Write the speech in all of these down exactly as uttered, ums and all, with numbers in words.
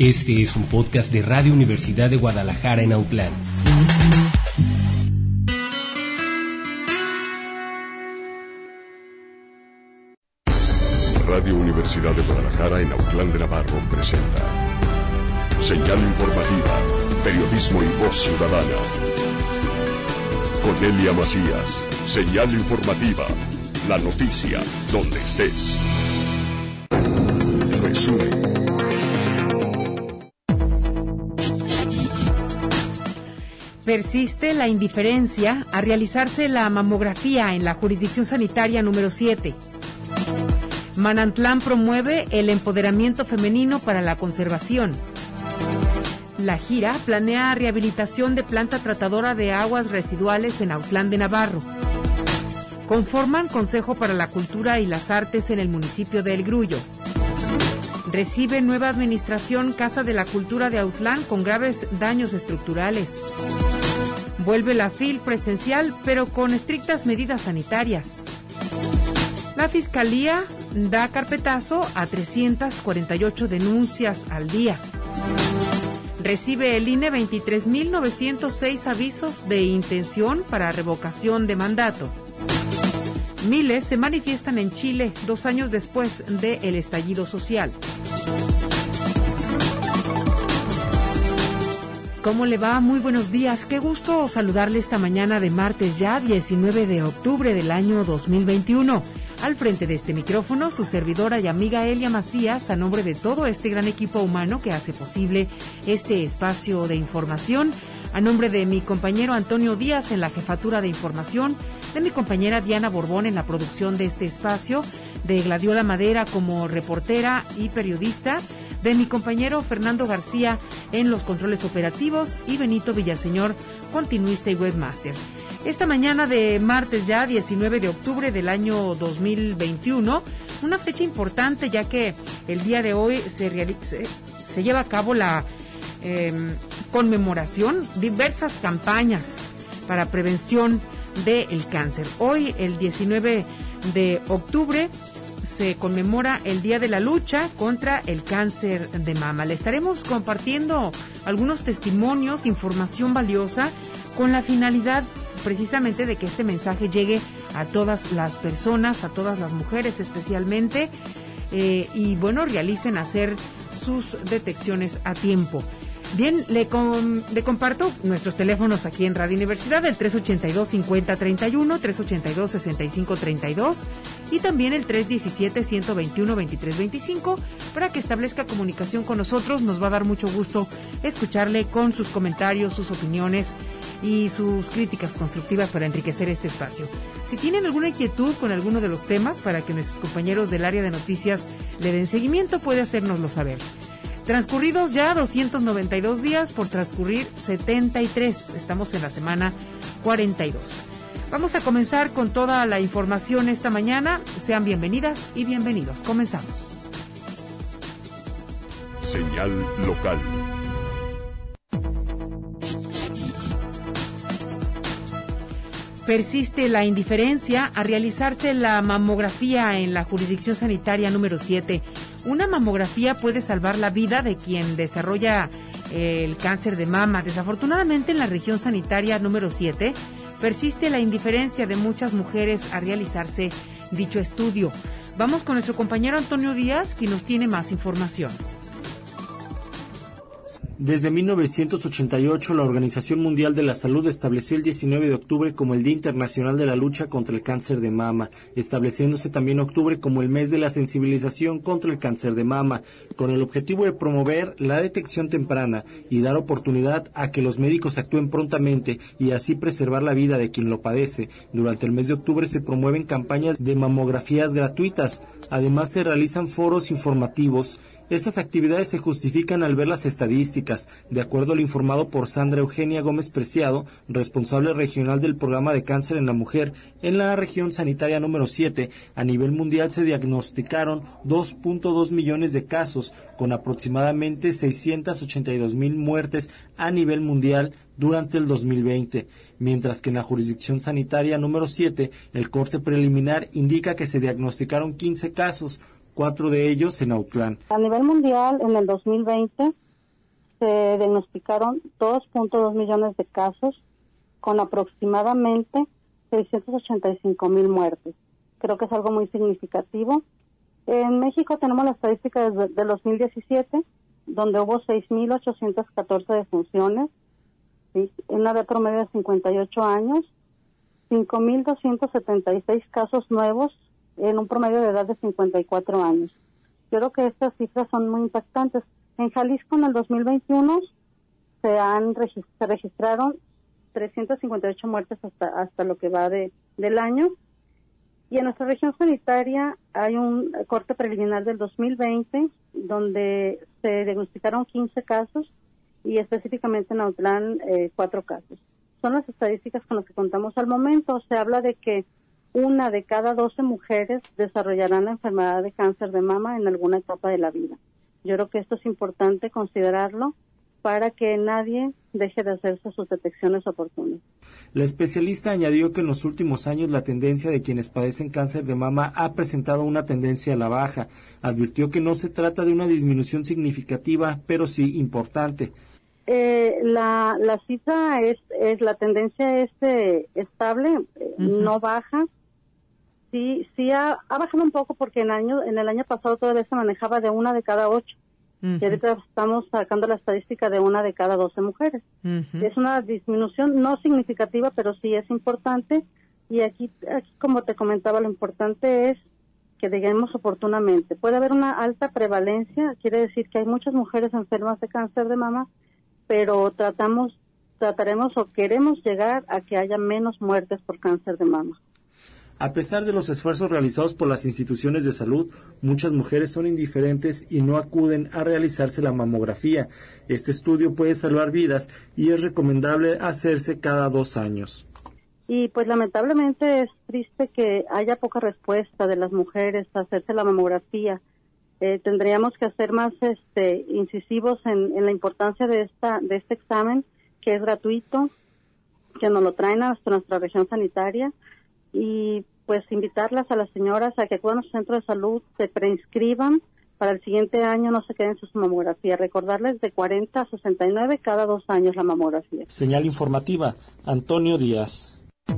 Este es un podcast de Radio Universidad de Guadalajara en Autlán. Radio Universidad de Guadalajara en Autlán de Navarro presenta Señal Informativa, Periodismo y Voz Ciudadana. Cornelia Macías, Señal Informativa, la noticia donde estés. Resumen. Persiste la indiferencia a realizarse la mamografía en la jurisdicción sanitaria número siete. Manantlán promueve el empoderamiento femenino para la conservación. La gira planea rehabilitación de planta tratadora de aguas residuales en Autlán de Navarro. Conforman Consejo para la Cultura y las Artes en el municipio de El Grullo. Recibe nueva administración Casa de la Cultura de Autlán con graves daños estructurales. Vuelve la F I L presencial, pero con estrictas medidas sanitarias. La Fiscalía da carpetazo a trescientas cuarenta y ocho denuncias al día. Recibe el I N E veintitrés mil novecientos seis avisos de intención para revocación de mandato. Miles se manifiestan en Chile dos años después del estallido social. ¿Cómo le va? Muy buenos días. Qué gusto saludarle esta mañana de martes ya, diecinueve de octubre del año dos mil veintiuno. Al frente de este micrófono, su servidora y amiga Elia Macías, a nombre de todo este gran equipo humano que hace posible este espacio de información, a nombre de mi compañero Antonio Díaz en la jefatura de información, de mi compañera Diana Borbón en la producción de este espacio, de Gladiola Madera como reportera y periodista, de mi compañero Fernando García en los controles operativos y Benito Villaseñor, continuista y webmaster. Esta mañana de martes ya, diecinueve de octubre del año dos mil veintiuno, una fecha importante ya que el día de hoy se, realiza, se lleva a cabo la eh, conmemoración, diversas campañas para prevención del cáncer. Hoy, el diecinueve de octubre, se conmemora el Día de la Lucha contra el Cáncer de Mama. Le estaremos compartiendo algunos testimonios, información valiosa, con la finalidad precisamente de que este mensaje llegue a todas las personas, a todas las mujeres especialmente, eh, y bueno, realicen hacer sus detecciones a tiempo. Bien, le, com, le comparto nuestros teléfonos aquí en Radio Universidad, el tres ochenta y dos, cincuenta, treinta y uno, tres ochenta y dos, sesenta y cinco, treinta y dos y también el tres diecisiete, ciento veintiuno, veintitrés veinticinco para que establezca comunicación con nosotros. Nos va a dar mucho gusto escucharle con sus comentarios, sus opiniones y sus críticas constructivas para enriquecer este espacio. Si tienen alguna inquietud con alguno de los temas para que nuestros compañeros del área de noticias le den seguimiento, puede hacérnoslo saber. Transcurridos ya doscientos noventa y dos días por transcurrir setenta y tres. Estamos en la semana cuarenta y dos. Vamos a comenzar con toda la información esta mañana. Sean bienvenidas y bienvenidos. Comenzamos. Señal local. Persiste la indiferencia a realizarse la mamografía en la jurisdicción sanitaria número siete. Una mamografía puede salvar la vida de quien desarrolla eh, el cáncer de mama. Desafortunadamente, en la región sanitaria número siete, persiste la indiferencia de muchas mujeres a realizarse dicho estudio. Vamos con nuestro compañero Antonio Díaz, quien nos tiene más información. Desde mil novecientos ochenta y ocho, la Organización Mundial de la Salud estableció el diecinueve de octubre como el Día Internacional de la Lucha contra el Cáncer de Mama, estableciéndose también octubre como el mes de la sensibilización contra el cáncer de mama, con el objetivo de promover la detección temprana y dar oportunidad a que los médicos actúen prontamente y así preservar la vida de quien lo padece. Durante el mes de octubre se promueven campañas de mamografías gratuitas, además se realizan foros informativos. Estas actividades se justifican al ver las estadísticas, de acuerdo a lo informado por Sandra Eugenia Gómez Preciado, responsable regional del programa de cáncer en la mujer en la región sanitaria número siete. A nivel mundial se diagnosticaron dos punto dos millones de casos, con aproximadamente seiscientas ochenta y dos mil muertes a nivel mundial durante el dos mil veinte, mientras que en la jurisdicción sanitaria número siete, el corte preliminar indica que se diagnosticaron quince casos, cuatro de ellos en Autlán. A nivel mundial, en el dos mil veinte, se diagnosticaron dos punto dos millones de casos con aproximadamente seiscientos ochenta y cinco mil muertes. Creo que es algo muy significativo. En México tenemos la estadística desde del dos mil diecisiete, donde hubo seis mil ochocientas catorce defunciones, ¿sí? En una edad promedio de cincuenta y ocho años, cinco mil doscientos setenta y seis casos nuevos en un promedio de edad de cincuenta y cuatro años. Yo creo que estas cifras son muy impactantes. En Jalisco, en el dos mil veintiuno, se han se registraron trescientas cincuenta y ocho muertes hasta hasta lo que va de del año. Y en nuestra región sanitaria hay un corte preliminar del dos mil veinte, donde se diagnosticaron quince casos y específicamente en Autlán eh, cuatro casos. Son las estadísticas con las que contamos al momento. Se habla de que una de cada doce mujeres desarrollarán la enfermedad de cáncer de mama en alguna etapa de la vida. Yo creo que esto es importante considerarlo para que nadie deje de hacerse sus detecciones oportunas. La especialista añadió que en los últimos años la tendencia de quienes padecen cáncer de mama ha presentado una tendencia a la baja. Advirtió que no se trata de una disminución significativa, pero sí importante. Eh, la, la cifra es, es, la tendencia es eh, estable, eh, uh-huh. no baja. Sí, sí ha, ha bajado un poco porque en, año, en el año pasado todavía se manejaba de una de cada ocho. Uh-huh. Y ahorita estamos sacando la estadística de una de cada doce mujeres. Uh-huh. Es una disminución no significativa, pero sí es importante. Y aquí, aquí, como te comentaba, lo importante es que lleguemos oportunamente. Puede haber una alta prevalencia, quiere decir que hay muchas mujeres enfermas de cáncer de mama, pero tratamos, trataremos o queremos llegar a que haya menos muertes por cáncer de mama. A pesar de los esfuerzos realizados por las instituciones de salud, muchas mujeres son indiferentes y no acuden a realizarse la mamografía. Este estudio puede salvar vidas y es recomendable hacerse cada dos años. Y pues lamentablemente es triste que haya poca respuesta de las mujeres a hacerse la mamografía. Eh, tendríamos que hacer más este, incisivos en, en la importancia de esta de este examen, que es gratuito, que nos lo traen a nuestra, nuestra región sanitaria. Y pues invitarlas a las señoras a que acudan a su centro de salud, se preinscriban para el siguiente año, no se queden sin su mamografía. Recordarles de cuarenta a sesenta y nueve cada dos años la mamografía. Señal informativa, Antonio Díaz.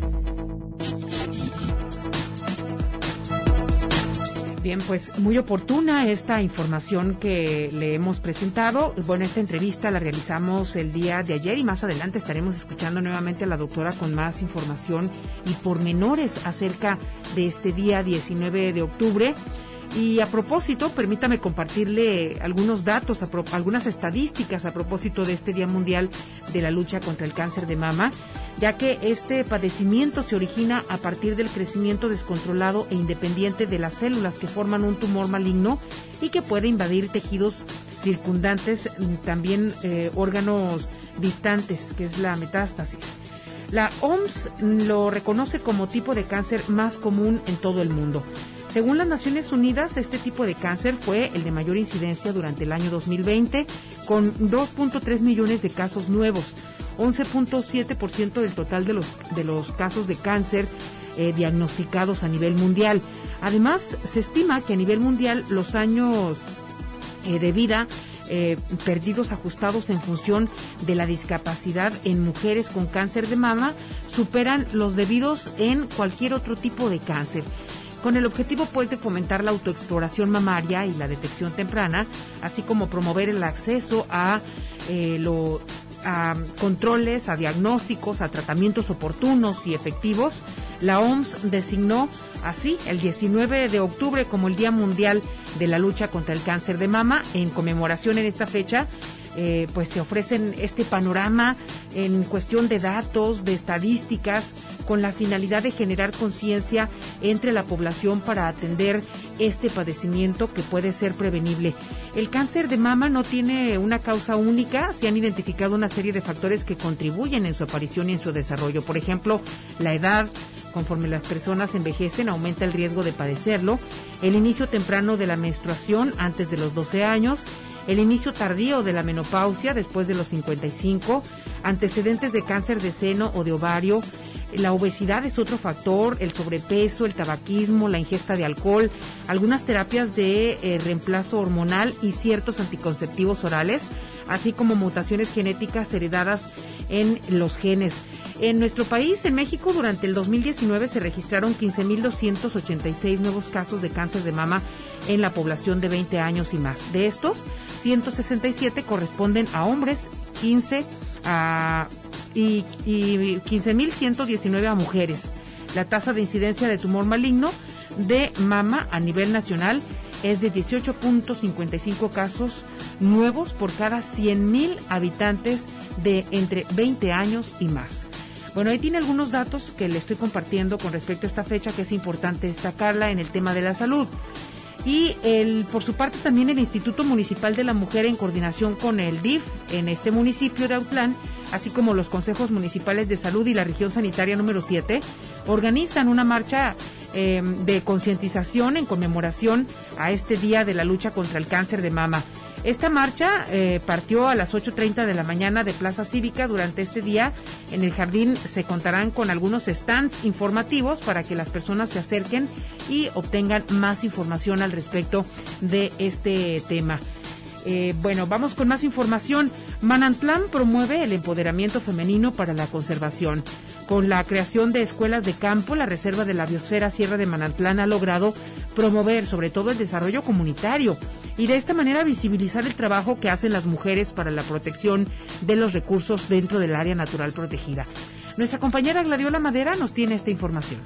Bien, pues muy oportuna esta información que le hemos presentado. Bueno, esta entrevista la realizamos el día de ayer y más adelante estaremos escuchando nuevamente a la doctora con más información y pormenores acerca de este día diecinueve de octubre. Y a propósito, permítame compartirle algunos datos, a pro, algunas estadísticas a propósito de este Día Mundial de la Lucha contra el Cáncer de Mama, ya que este padecimiento se origina a partir del crecimiento descontrolado e independiente de las células que forman un tumor maligno y que puede invadir tejidos circundantes, también eh, órganos distantes, que es la metástasis. La O M S lo reconoce como tipo de cáncer más común en todo el mundo. Según las Naciones Unidas, este tipo de cáncer fue el de mayor incidencia durante el año dos mil veinte, con dos punto tres millones de casos nuevos, once punto siete por ciento del total de los, de los casos de cáncer eh, diagnosticados a nivel mundial. Además, se estima que a nivel mundial los años eh, de vida eh, perdidos ajustados en función de la discapacidad en mujeres con cáncer de mama superan los debidos en cualquier otro tipo de cáncer, con el objetivo pues de fomentar la autoexploración mamaria y la detección temprana, así como promover el acceso a, eh, lo, a controles, a diagnósticos, a tratamientos oportunos y efectivos. La O M S designó así el diecinueve de octubre como el Día Mundial de la Lucha contra el Cáncer de Mama. En conmemoración en esta fecha, eh, pues se ofrecen este panorama en cuestión de datos, de estadísticas, con la finalidad de generar conciencia entre la población para atender este padecimiento que puede ser prevenible. El cáncer de mama no tiene una causa única, se han identificado una serie de factores que contribuyen en su aparición y en su desarrollo. Por ejemplo, la edad. Conforme las personas envejecen, aumenta el riesgo de padecerlo, el inicio temprano de la menstruación antes de los doce años, el inicio tardío de la menopausia después de los cincuenta y cinco, antecedentes de cáncer de seno o de ovario. La obesidad es otro factor, el sobrepeso, el tabaquismo, la ingesta de alcohol, algunas terapias de eh, reemplazo hormonal y ciertos anticonceptivos orales, así como mutaciones genéticas heredadas en los genes. En nuestro país, en México, durante el dos mil diecinueve se registraron quince mil doscientos ochenta y seis nuevos casos de cáncer de mama en la población de veinte años y más. De estos, ciento sesenta y siete corresponden a hombres, quince a... y, y quince mil ciento diecinueve a mujeres. La tasa de incidencia de tumor maligno de mama a nivel nacional es de dieciocho punto cincuenta y cinco casos nuevos por cada cien mil habitantes de entre veinte años y más. Bueno, ahí tiene algunos datos que le estoy compartiendo con respecto a esta fecha, que es importante destacarla en el tema de la salud. Y el, por su parte, también el Instituto Municipal de la Mujer, en coordinación con el D I F en este municipio de Autlán, así como los consejos municipales de salud y la región sanitaria número siete, organizan una marcha eh, de concientización en conmemoración a este día de la lucha contra el cáncer de mama. Esta marcha eh, partió a las ocho treinta de la mañana de Plaza Cívica. Durante este día, en el jardín se contarán con algunos stands informativos para que las personas se acerquen y obtengan más información al respecto de este tema. Eh, bueno, vamos con más información. Manantlán promueve el empoderamiento femenino para la conservación. Con la creación de escuelas de campo, la Reserva de la Biosfera Sierra de Manantlán ha logrado promover sobre todo el desarrollo comunitario y de esta manera visibilizar el trabajo que hacen las mujeres para la protección de los recursos dentro del área natural protegida. Nuestra compañera Gladiola Madera nos tiene esta información.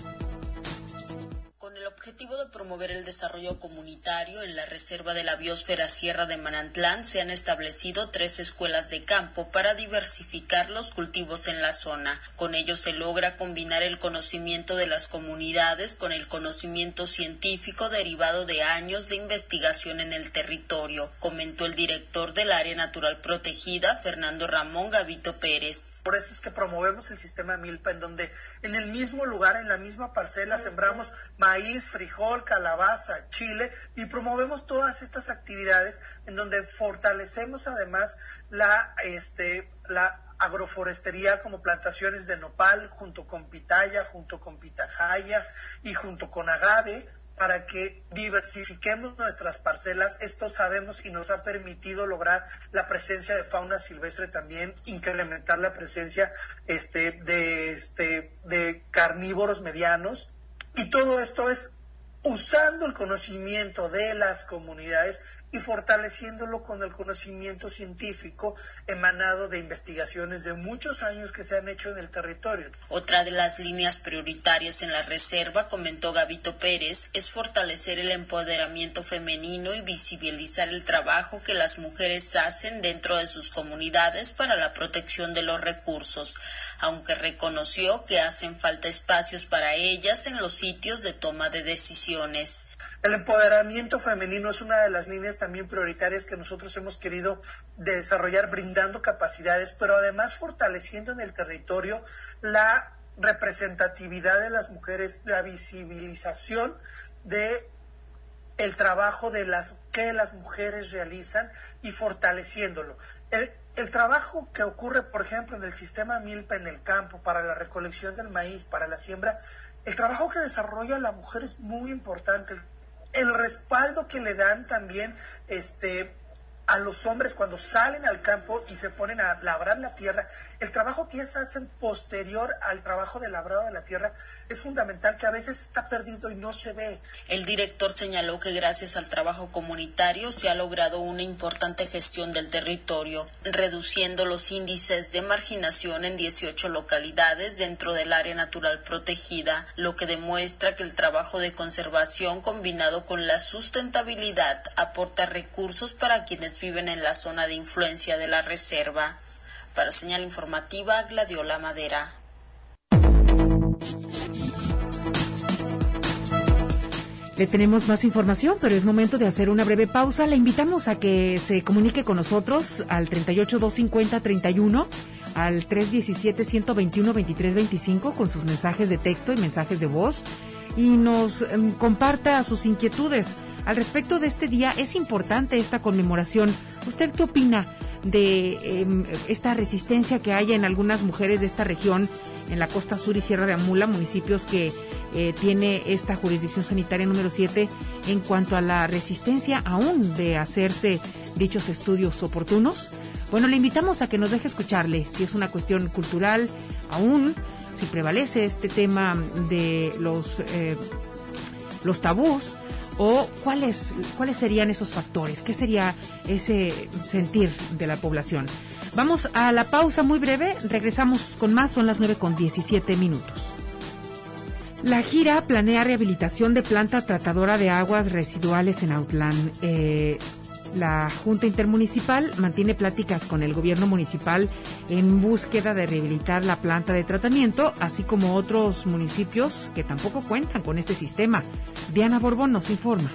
Objetivo de promover el desarrollo comunitario en la Reserva de la Biosfera Sierra de Manantlán, se han establecido tres escuelas de campo para diversificar los cultivos en la zona. Con ello se logra combinar el conocimiento de las comunidades con el conocimiento científico derivado de años de investigación en el territorio, comentó el director del Área Natural Protegida, Fernando Ramón Gavito Pérez. Por eso es que promovemos el sistema Milpa, en donde en el mismo lugar, en la misma parcela, sembramos maíz, frijol, calabaza, chile, y promovemos todas estas actividades en donde fortalecemos además la este la agroforestería, como plantaciones de nopal junto con pitaya, junto con pitahaya y junto con agave, para que diversifiquemos nuestras parcelas. Esto sabemos y nos ha permitido lograr la presencia de fauna silvestre, también incrementar la presencia este de este de carnívoros medianos, y todo esto es usando el conocimiento de las comunidades y fortaleciéndolo con el conocimiento científico emanado de investigaciones de muchos años que se han hecho en el territorio. Otra de las líneas prioritarias en la reserva, comentó Gavito Pérez, es fortalecer el empoderamiento femenino y visibilizar el trabajo que las mujeres hacen dentro de sus comunidades para la protección de los recursos, aunque reconoció que hacen falta espacios para ellas en los sitios de toma de decisiones. El empoderamiento femenino es una de las líneas también prioritarias que nosotros hemos querido desarrollar, brindando capacidades, pero además fortaleciendo en el territorio la representatividad de las mujeres, la visibilización de el trabajo de las que las mujeres realizan y fortaleciéndolo. El, el trabajo que ocurre, por ejemplo, en el sistema Milpa en el campo, para la recolección del maíz, para la siembra, el trabajo que desarrolla la mujer es muy importante. El respaldo que le dan también este a los hombres cuando salen al campo y se ponen a labrar la tierra, el trabajo que ellas hacen posterior al trabajo de labrado de la tierra es fundamental, que a veces está perdido y no se ve. El director señaló que gracias al trabajo comunitario se ha logrado una importante gestión del territorio, reduciendo los índices de marginación en dieciocho localidades dentro del área natural protegida, lo que demuestra que el trabajo de conservación combinado con la sustentabilidad aporta recursos para quienes viven en la zona de influencia de la reserva. Para Señal Informativa, Gladiola Madera. Le tenemos más información, pero es momento de hacer una breve pausa. Le invitamos a que se comunique con nosotros al treinta y ocho, doscientos cincuenta, treinta y uno, al tres diecisiete, ciento veintiuno, veintitrés veinticinco con sus mensajes de texto y mensajes de voz, y nos um, comparta sus inquietudes al respecto de este día. Es importante esta conmemoración. ¿Usted qué opina de eh, esta resistencia que hay en algunas mujeres de esta región, en la costa sur y Sierra de Amula, municipios que eh, tiene esta jurisdicción sanitaria número siete, en cuanto a la resistencia aún de hacerse dichos estudios oportunos? Bueno, le invitamos a que nos deje escucharle si es una cuestión cultural aún, si prevalece este tema de los eh, los tabús, o cuáles cuáles serían esos factores, qué sería ese sentir de la población. Vamos a la pausa muy breve, regresamos con más, son las nueve con diecisiete minutos. La gira planea rehabilitación de planta tratadora de aguas residuales en Autlán. Eh, La Junta Intermunicipal mantiene pláticas con el gobierno municipal en búsqueda de rehabilitar la planta de tratamiento, así como otros municipios que tampoco cuentan con este sistema. Diana Borbón nos informa.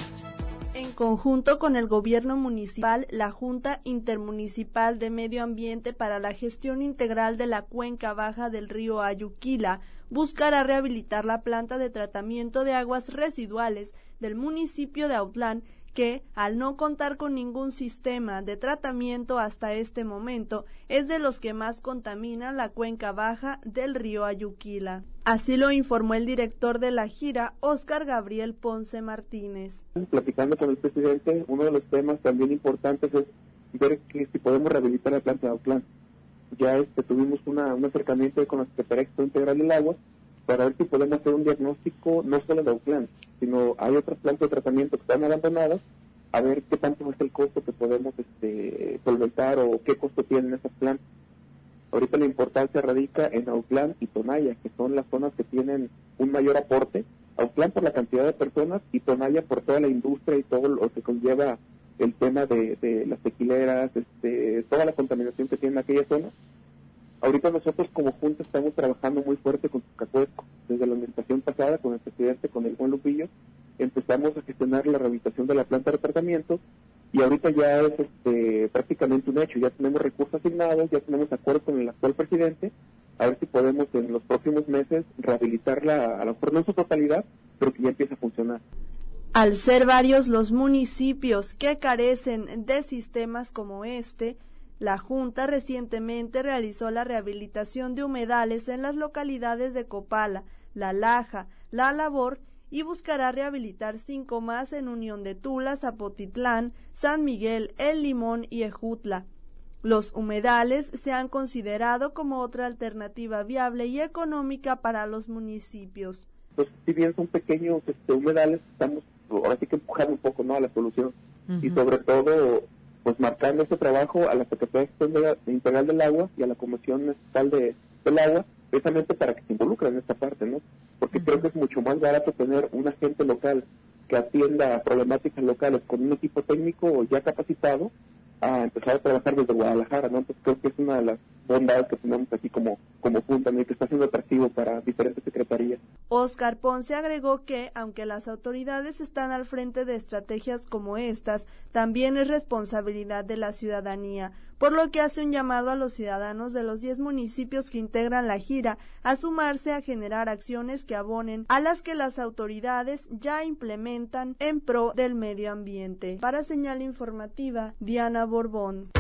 En conjunto con el gobierno municipal, la Junta Intermunicipal de Medio Ambiente para la Gestión Integral de la Cuenca Baja del río Ayuquila buscará rehabilitar la planta de tratamiento de aguas residuales del municipio de Autlán, que, al no contar con ningún sistema de tratamiento hasta este momento, es de los que más contaminan la cuenca baja del río Ayuquila. Así lo informó el director de la gira, Óscar Gabriel Ponce Martínez. Platicando con el presidente, uno de los temas también importantes es ver que si podemos rehabilitar la planta de Autlán. Ya este, tuvimos una, un acercamiento con la Secretaría Integral del Agua para ver si podemos hacer un diagnóstico no solo de Autlán, sino hay otras plantas de tratamiento que están abandonadas, a ver qué tanto es el costo que podemos este, solventar o qué costo tienen esas plantas. Ahorita la importancia radica en Autlán y Tonaya, que son las zonas que tienen un mayor aporte. Autlán por la cantidad de personas y Tonaya por toda la industria y todo lo que conlleva el tema de, de las tequileras, este, toda la contaminación que tiene aquella zona. Ahorita nosotros como Junta estamos trabajando muy fuerte con Tucacuesco. Desde la administración pasada, con el presidente, con el Juan Lupillo, empezamos a gestionar la rehabilitación de la planta de tratamiento y ahorita ya es este, prácticamente un hecho. Ya tenemos recursos asignados, ya tenemos acuerdos con el actual presidente, a ver si podemos en los próximos meses rehabilitarla, a lo mejor no en su totalidad, pero que ya empiece a funcionar. Al ser varios los municipios que carecen de sistemas como este, la Junta recientemente realizó la rehabilitación de humedales en las localidades de Copala, La Laja, La Labor y buscará rehabilitar cinco más en Unión de Tula, Zapotitlán, San Miguel, El Limón y Ejutla. Los humedales se han considerado como otra alternativa viable y económica para los municipios. Pues si bien son pequeños este, humedales, estamos ahora sí que empujando un poco, ¿no?, a la solución. Uh-huh. Y sobre todo pues marcando este trabajo a la Secretaría Integral del Agua y a la Comisión Estatal de, del Agua, precisamente para que se involucren en esta parte, ¿no? Porque uh-huh. creo que es mucho más barato tener un agente local que atienda a problemáticas locales con un equipo técnico ya capacitado a empezar a trabajar desde Guadalajara, ¿no? Entonces creo que es una de las bondades que tenemos aquí como, como Junta, ¿no?, y que está siendo atractivo para diferentes secretarías. Óscar Ponce agregó que, aunque las autoridades están al frente de estrategias como estas, también es responsabilidad de la ciudadanía, por lo que hace un llamado a los ciudadanos de los diez municipios que integran la gira a sumarse a generar acciones que abonen a las que las autoridades ya implementan en pro del medio ambiente. Para Señal Informativa, Diana Borbón.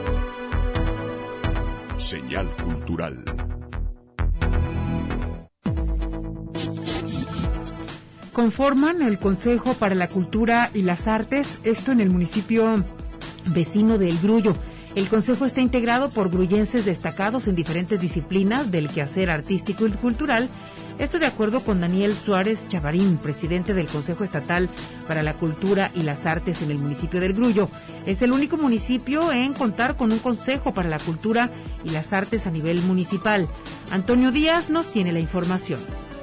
Señal Cultural. Conforman el Consejo para la Cultura y las Artes, esto en el municipio vecino de El Grullo. El consejo está integrado por grullenses destacados en diferentes disciplinas del quehacer artístico y cultural. Esto de acuerdo con Daniel Suárez Chavarín, presidente del Consejo Estatal para la Cultura y las Artes en el municipio del Grullo. Es el único municipio en contar con un Consejo para la Cultura y las Artes a nivel municipal. Antonio Díaz nos tiene la información.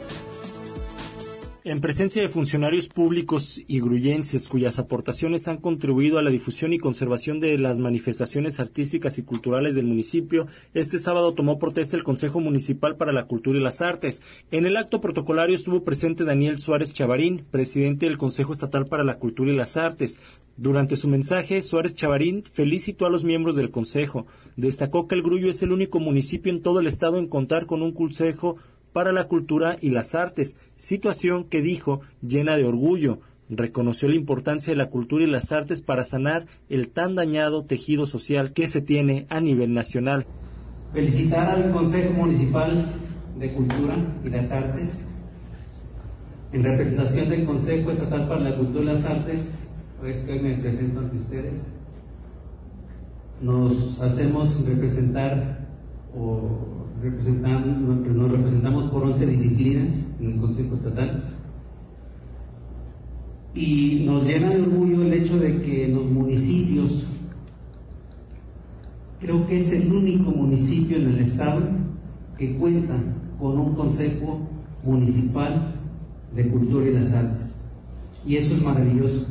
En presencia de funcionarios públicos y grullenses cuyas aportaciones han contribuido a la difusión y conservación de las manifestaciones artísticas y culturales del municipio, este sábado tomó protesta el Consejo Municipal para la Cultura y las Artes. En el acto protocolario estuvo presente Daniel Suárez Chavarín, presidente del Consejo Estatal para la Cultura y las Artes. Durante su mensaje, Suárez Chavarín felicitó a los miembros del Consejo. Destacó que el Grullo es el único municipio en todo el estado en contar con un Consejo para la Cultura y las Artes, situación que dijo llena de orgullo. reconoció la importancia de la cultura y las artes para sanar el tan dañado tejido social que se tiene a nivel nacional. Felicitar al Consejo Municipal de Cultura y las Artes. En representación del Consejo Estatal para la Cultura y las Artes, es que hoy me presento ante ustedes. Nos hacemos representar o representan, nos representamos por once disciplinas en el Consejo Estatal y nos llena de orgullo el hecho de que los municipios, creo que es el único municipio en el estado que cuenta con un Consejo Municipal de Cultura y las Artes, y eso es maravilloso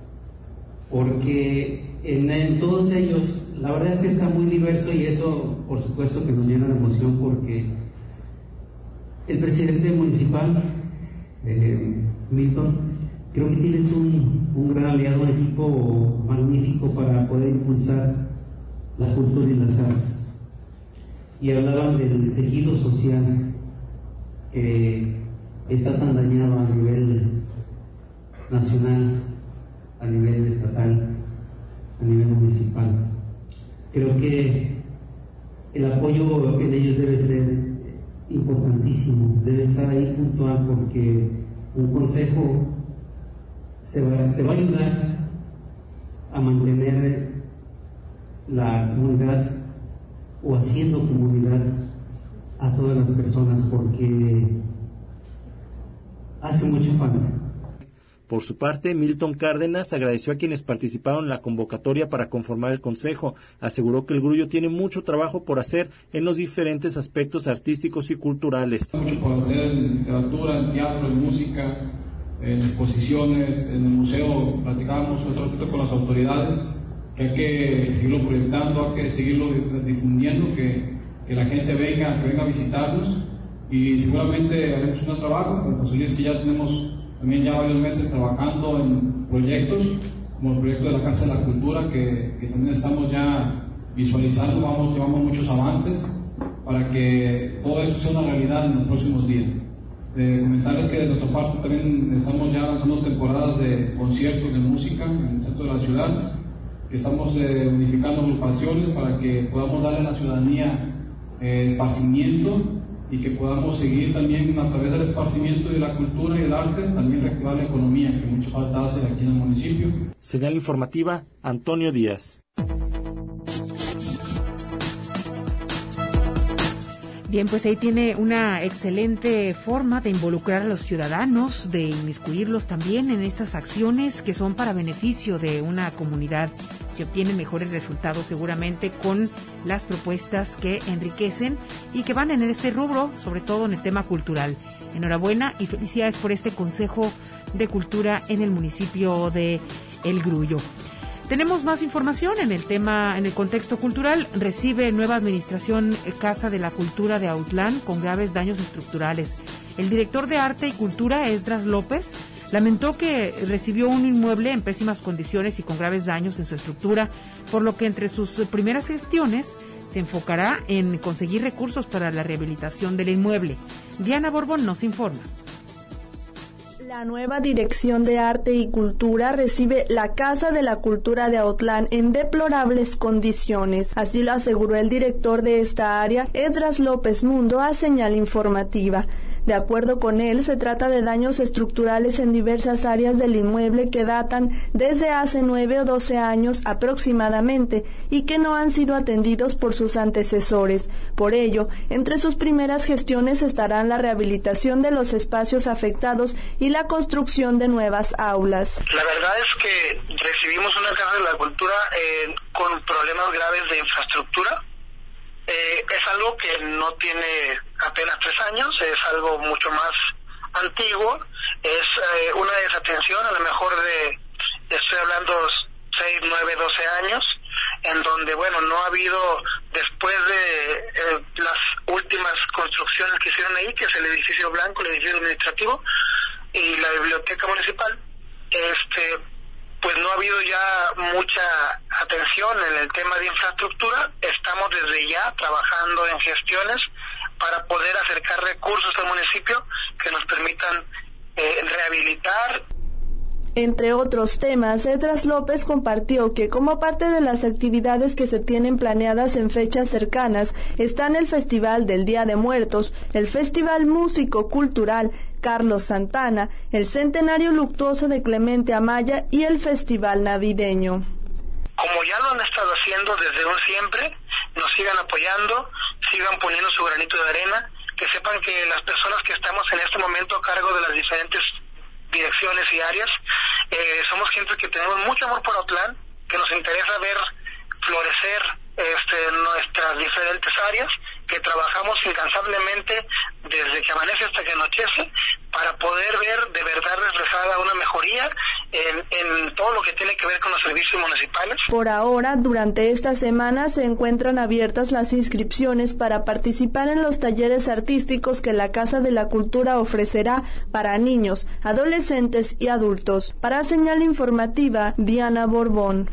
porque en, en todos ellos la verdad es que está muy diverso, y eso por supuesto que nos llena de emoción porque el presidente municipal, eh, Milton, creo que tienes un, un gran aliado, un equipo magnífico para poder impulsar la cultura y las artes. Y hablaban del tejido social que está tan dañado a nivel nacional, a nivel estatal, a nivel municipal. Creo que el apoyo en ellos debe ser importantísimo, debe estar ahí puntual, porque un consejo se va, te va a ayudar a mantener la comunidad o haciendo comunidad a todas las personas, porque hace mucho falta. Por su parte, Milton Cárdenas agradeció a quienes participaron en la convocatoria para conformar el consejo. Aseguró que el Grullo tiene mucho trabajo por hacer en los diferentes aspectos artísticos y culturales. Mucho por hacer en literatura, en teatro, en música, en exposiciones, en el museo. Platicábamos hace ratito con las autoridades que hay que seguirlo proyectando, hay que seguirlo difundiendo, que, que la gente venga, que venga a visitarnos, y seguramente haremos un gran trabajo. Con José Luis, que ya tenemos también ya varios meses trabajando en proyectos, como el proyecto de la Casa de la Cultura, que, que también estamos ya visualizando, vamos, llevamos muchos avances para que todo eso sea una realidad en los próximos días. Eh, comentarles que de nuestra parte también estamos ya lanzando temporadas de conciertos de música en el centro de la ciudad, que estamos eh, unificando agrupaciones para que podamos darle a la ciudadanía eh, esparcimiento, y que podamos seguir también a través del esparcimiento de la cultura y el arte, también reactivar la economía, que mucho falta hacer aquí en el municipio. Señal informativa, Antonio Díaz. Bien, pues ahí tiene una excelente forma de involucrar a los ciudadanos, de inmiscuirlos también en estas acciones que son para beneficio de una comunidad que obtiene mejores resultados seguramente con las propuestas que enriquecen y que van en este rubro, sobre todo en el tema cultural. Enhorabuena y felicidades por este Consejo de Cultura en el municipio de El Grullo. Tenemos más información en el tema, en el contexto cultural. Recibe nueva administración Casa de la Cultura de Autlán con graves daños estructurales. El director de Arte y Cultura, Esdras López, lamentó que recibió un inmueble en pésimas condiciones y con graves daños en su estructura, por lo que entre sus primeras gestiones se enfocará en conseguir recursos para la rehabilitación del inmueble. Diana Borbón nos informa. La nueva Dirección de Arte y Cultura recibe la Casa de la Cultura de Autlán en deplorables condiciones. Así lo aseguró el director de esta área, Esdras López Mundo, a Señal Informativa. De acuerdo con él, se trata de daños estructurales en diversas áreas del inmueble que datan desde hace nueve o doce años aproximadamente y que no han sido atendidos por sus antecesores. Por ello, entre sus primeras gestiones estarán la rehabilitación de los espacios afectados y la construcción de nuevas aulas. La verdad es que recibimos una Casa de la Cultura eh, con problemas graves de infraestructura. Eh, es algo que no tiene apenas tres años, es algo mucho más antiguo, es eh, una desatención a lo mejor de, estoy hablando seis, nueve, doce años, en donde, bueno, no ha habido, después de eh, las últimas construcciones que hicieron ahí, que es el edificio blanco, el edificio administrativo y la biblioteca municipal, este pues no ha habido ya mucha atención en el tema de infraestructura. Estamos desde ya trabajando en gestiones para poder acercar recursos al municipio que nos permitan eh, rehabilitar. Entre otros temas, Cedras López compartió que como parte de las actividades que se tienen planeadas en fechas cercanas están el Festival del Día de Muertos, el Festival Músico Cultural Carlos Santana, el Centenario Luctuoso de Clemente Amaya y el Festival Navideño. Como ya lo han estado haciendo desde un siempre, nos sigan apoyando, sigan poniendo su granito de arena, que sepan que las personas que estamos en este momento a cargo de las diferentes direcciones y áreas, eh, somos gente que tenemos mucho amor por Autlán, que nos interesa ver florecer este, nuestras diferentes áreas, que trabajamos incansablemente desde que amanece hasta que anochece para poder ver de verdad reflejada una mejoría en, en todo lo que tiene que ver con los servicios municipales. Por ahora, durante esta semana se encuentran abiertas las inscripciones para participar en los talleres artísticos que la Casa de la Cultura ofrecerá para niños, adolescentes y adultos. Para Señal Informativa, Diana Borbón.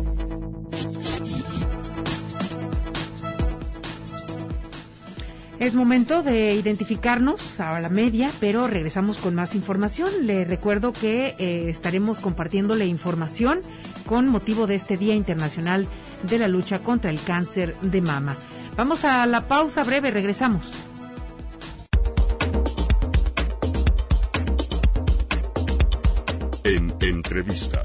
Es momento de identificarnos a la media, pero regresamos con más información. Le recuerdo que eh, estaremos compartiéndole información con motivo de este Día Internacional de la Lucha contra el Cáncer de Mama. Vamos a la pausa breve, regresamos. En entrevista.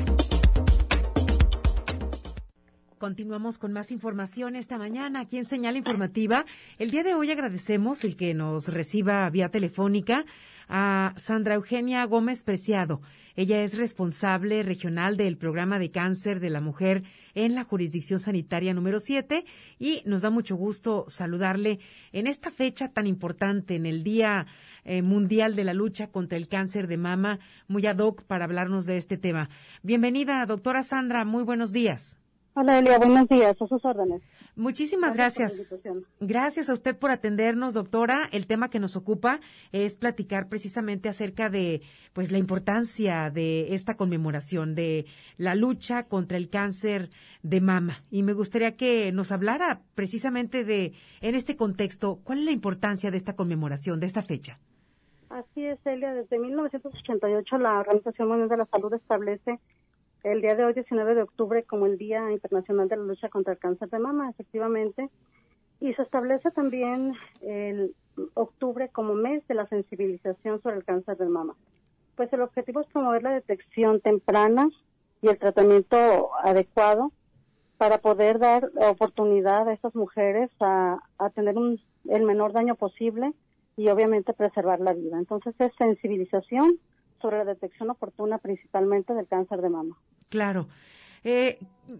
Continuamos con más información esta mañana aquí en Señal Informativa. El día de hoy agradecemos el que nos reciba vía telefónica a Sandra Eugenia Gómez Preciado. Ella es responsable regional del Programa de Cáncer de la Mujer en la Jurisdicción Sanitaria número siete y nos da mucho gusto saludarle en esta fecha tan importante, en el Día eh, Mundial de la Lucha contra el Cáncer de Mama, muy ad hoc para hablarnos de este tema. Bienvenida, doctora Sandra, muy buenos días. Hola Elia, buenos días, a sus órdenes. Muchísimas gracias. Gracias. Gracias a usted por atendernos, doctora. El tema que nos ocupa es platicar precisamente acerca de pues la importancia de esta conmemoración, de la lucha contra el cáncer de mama. Y me gustaría que nos hablara precisamente de, en este contexto, ¿cuál es la importancia de esta conmemoración, de esta fecha? Así es, Elia, desde mil novecientos ochenta y ocho la Organización Mundial de la Salud establece el día de hoy, diecinueve de octubre, como el Día Internacional de la Lucha contra el Cáncer de Mama, efectivamente, y se establece también el octubre como mes de la sensibilización sobre el cáncer de mama. Pues el objetivo es promover la detección temprana y el tratamiento adecuado para poder dar oportunidad a estas mujeres a, a tener un, el menor daño posible y obviamente preservar la vida. Entonces es sensibilización sobre la detección oportuna principalmente del cáncer de mama. Claro. Eh,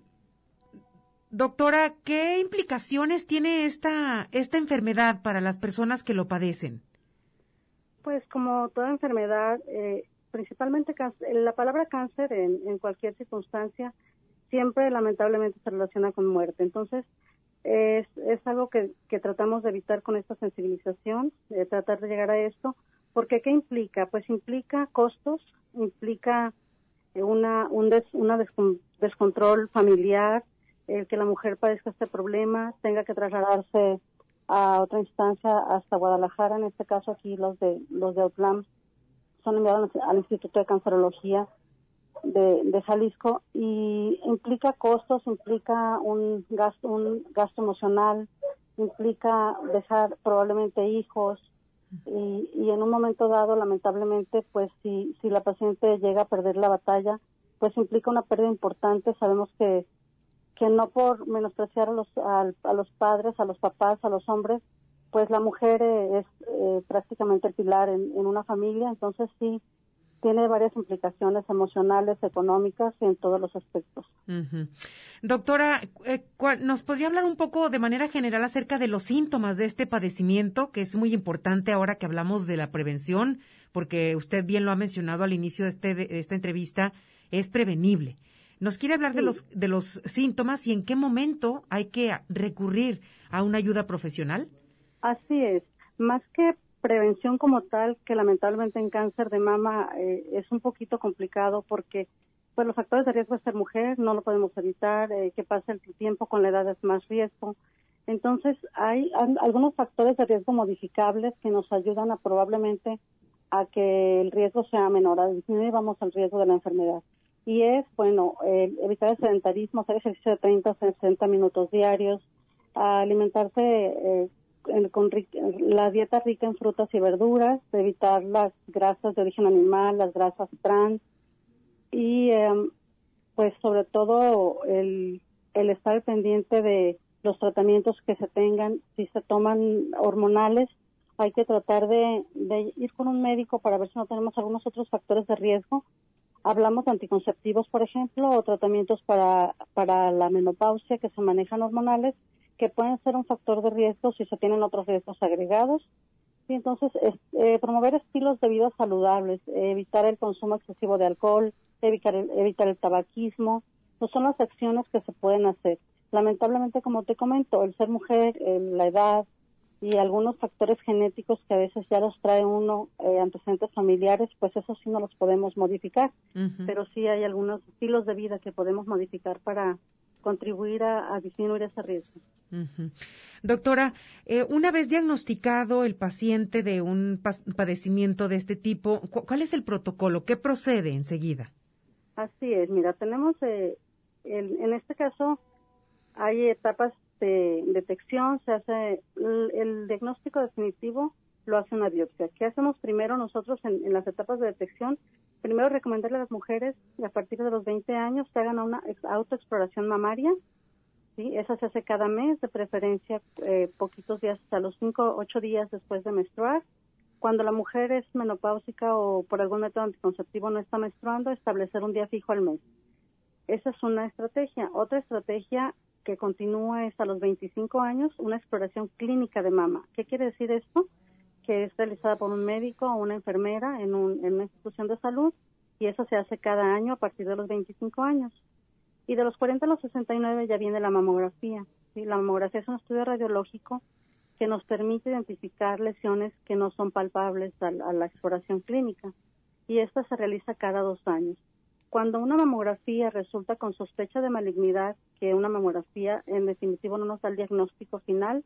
doctora, ¿qué implicaciones tiene esta esta enfermedad para las personas que lo padecen? Pues como toda enfermedad, eh, principalmente cáncer, la palabra cáncer en, en cualquier circunstancia siempre lamentablemente se relaciona con muerte. Entonces es, es algo que, que tratamos de evitar con esta sensibilización, eh, tratar de llegar a esto. Porque ¿qué implica? Pues implica costos, implica una un des, una descon, descontrol familiar, el que la mujer padezca este problema, tenga que trasladarse a otra instancia hasta Guadalajara, en este caso aquí los de los de Autlán son enviados al Instituto de Cancerología de, de Jalisco y implica costos, implica un gasto un gasto emocional, implica dejar probablemente hijos. Y, y en un momento dado, lamentablemente, pues si, si la paciente llega a perder la batalla, pues implica una pérdida importante. Sabemos que, que no por menospreciar a los, a, a los padres, a los papás, a los hombres, pues la mujer eh, es eh, prácticamente el pilar en, en una familia, entonces sí, tiene varias implicaciones emocionales, económicas y en todos los aspectos. Uh-huh. Doctora, eh, ¿nos podría hablar un poco de manera general acerca de los síntomas de este padecimiento, que es muy importante ahora que hablamos de la prevención, porque usted bien lo ha mencionado al inicio de, este, de esta entrevista, es prevenible? ¿Nos quiere hablar sí. de los de los síntomas y en qué momento hay que recurrir a una ayuda profesional? Así es, más que prevención como tal, que lamentablemente en cáncer de mama eh, es un poquito complicado porque pues los factores de riesgo es ser mujer, no lo podemos evitar, eh, que pase el tiempo con la edad es más riesgo. Entonces hay, hay algunos factores de riesgo modificables que nos ayudan a probablemente a que el riesgo sea menor, a disminuir vamos el riesgo de la enfermedad. Y es, bueno, eh, evitar el sedentarismo, hacer ejercicio de treinta a sesenta minutos diarios, alimentarse eh, con la dieta rica en frutas y verduras, evitar las grasas de origen animal, las grasas trans y eh, pues sobre todo el, el estar pendiente de los tratamientos que se tengan. Si se toman hormonales, hay que tratar de, de ir con un médico para ver si no tenemos algunos otros factores de riesgo. Hablamos de anticonceptivos, por ejemplo, o tratamientos para, para la menopausia que se manejan hormonales, que pueden ser un factor de riesgo si se tienen otros riesgos agregados. Y entonces, es, eh, promover estilos de vida saludables, eh, evitar el consumo excesivo de alcohol, evitar el, evitar el tabaquismo, no son las acciones que se pueden hacer. Lamentablemente, como te comento, el ser mujer, eh, la edad y algunos factores genéticos que a veces ya los trae uno, eh, antecedentes familiares, pues eso sí no los podemos modificar. Uh-huh. Pero sí hay algunos estilos de vida que podemos modificar para contribuir a, a disminuir ese riesgo. Uh-huh. Doctora, eh, una vez diagnosticado el paciente de un pa- padecimiento de este tipo, ¿cu- ¿cuál es el protocolo? ¿Qué procede enseguida? Así es, mira, tenemos, eh, el, en este caso, hay etapas de detección, se hace el, el diagnóstico definitivo, lo hace una biopsia. ¿Qué hacemos primero nosotros en, en las etapas de detección? Primero, recomendarle a las mujeres que a partir de los veinte años se hagan una autoexploración mamaria, ¿sí? Esa se hace cada mes, de preferencia eh, poquitos días, hasta los cinco, ocho días después de menstruar. Cuando la mujer es menopáusica o por algún método anticonceptivo no está menstruando, establecer un día fijo al mes. Esa es una estrategia. Otra estrategia que continúa es a los veinticinco años, una exploración clínica de mama. ¿Qué quiere decir esto? Que es realizada por un médico o una enfermera en, un, en una institución de salud, y eso se hace cada año a partir de los veinticinco años. Y de los cuarenta a los sesenta y nueve ya viene la mamografía, ¿sí? La mamografía es un estudio radiológico que nos permite identificar lesiones que no son palpables a, a la exploración clínica, y esta se realiza cada dos años. Cuando una mamografía resulta con sospecha de malignidad, que una mamografía en definitivo no nos da el diagnóstico final,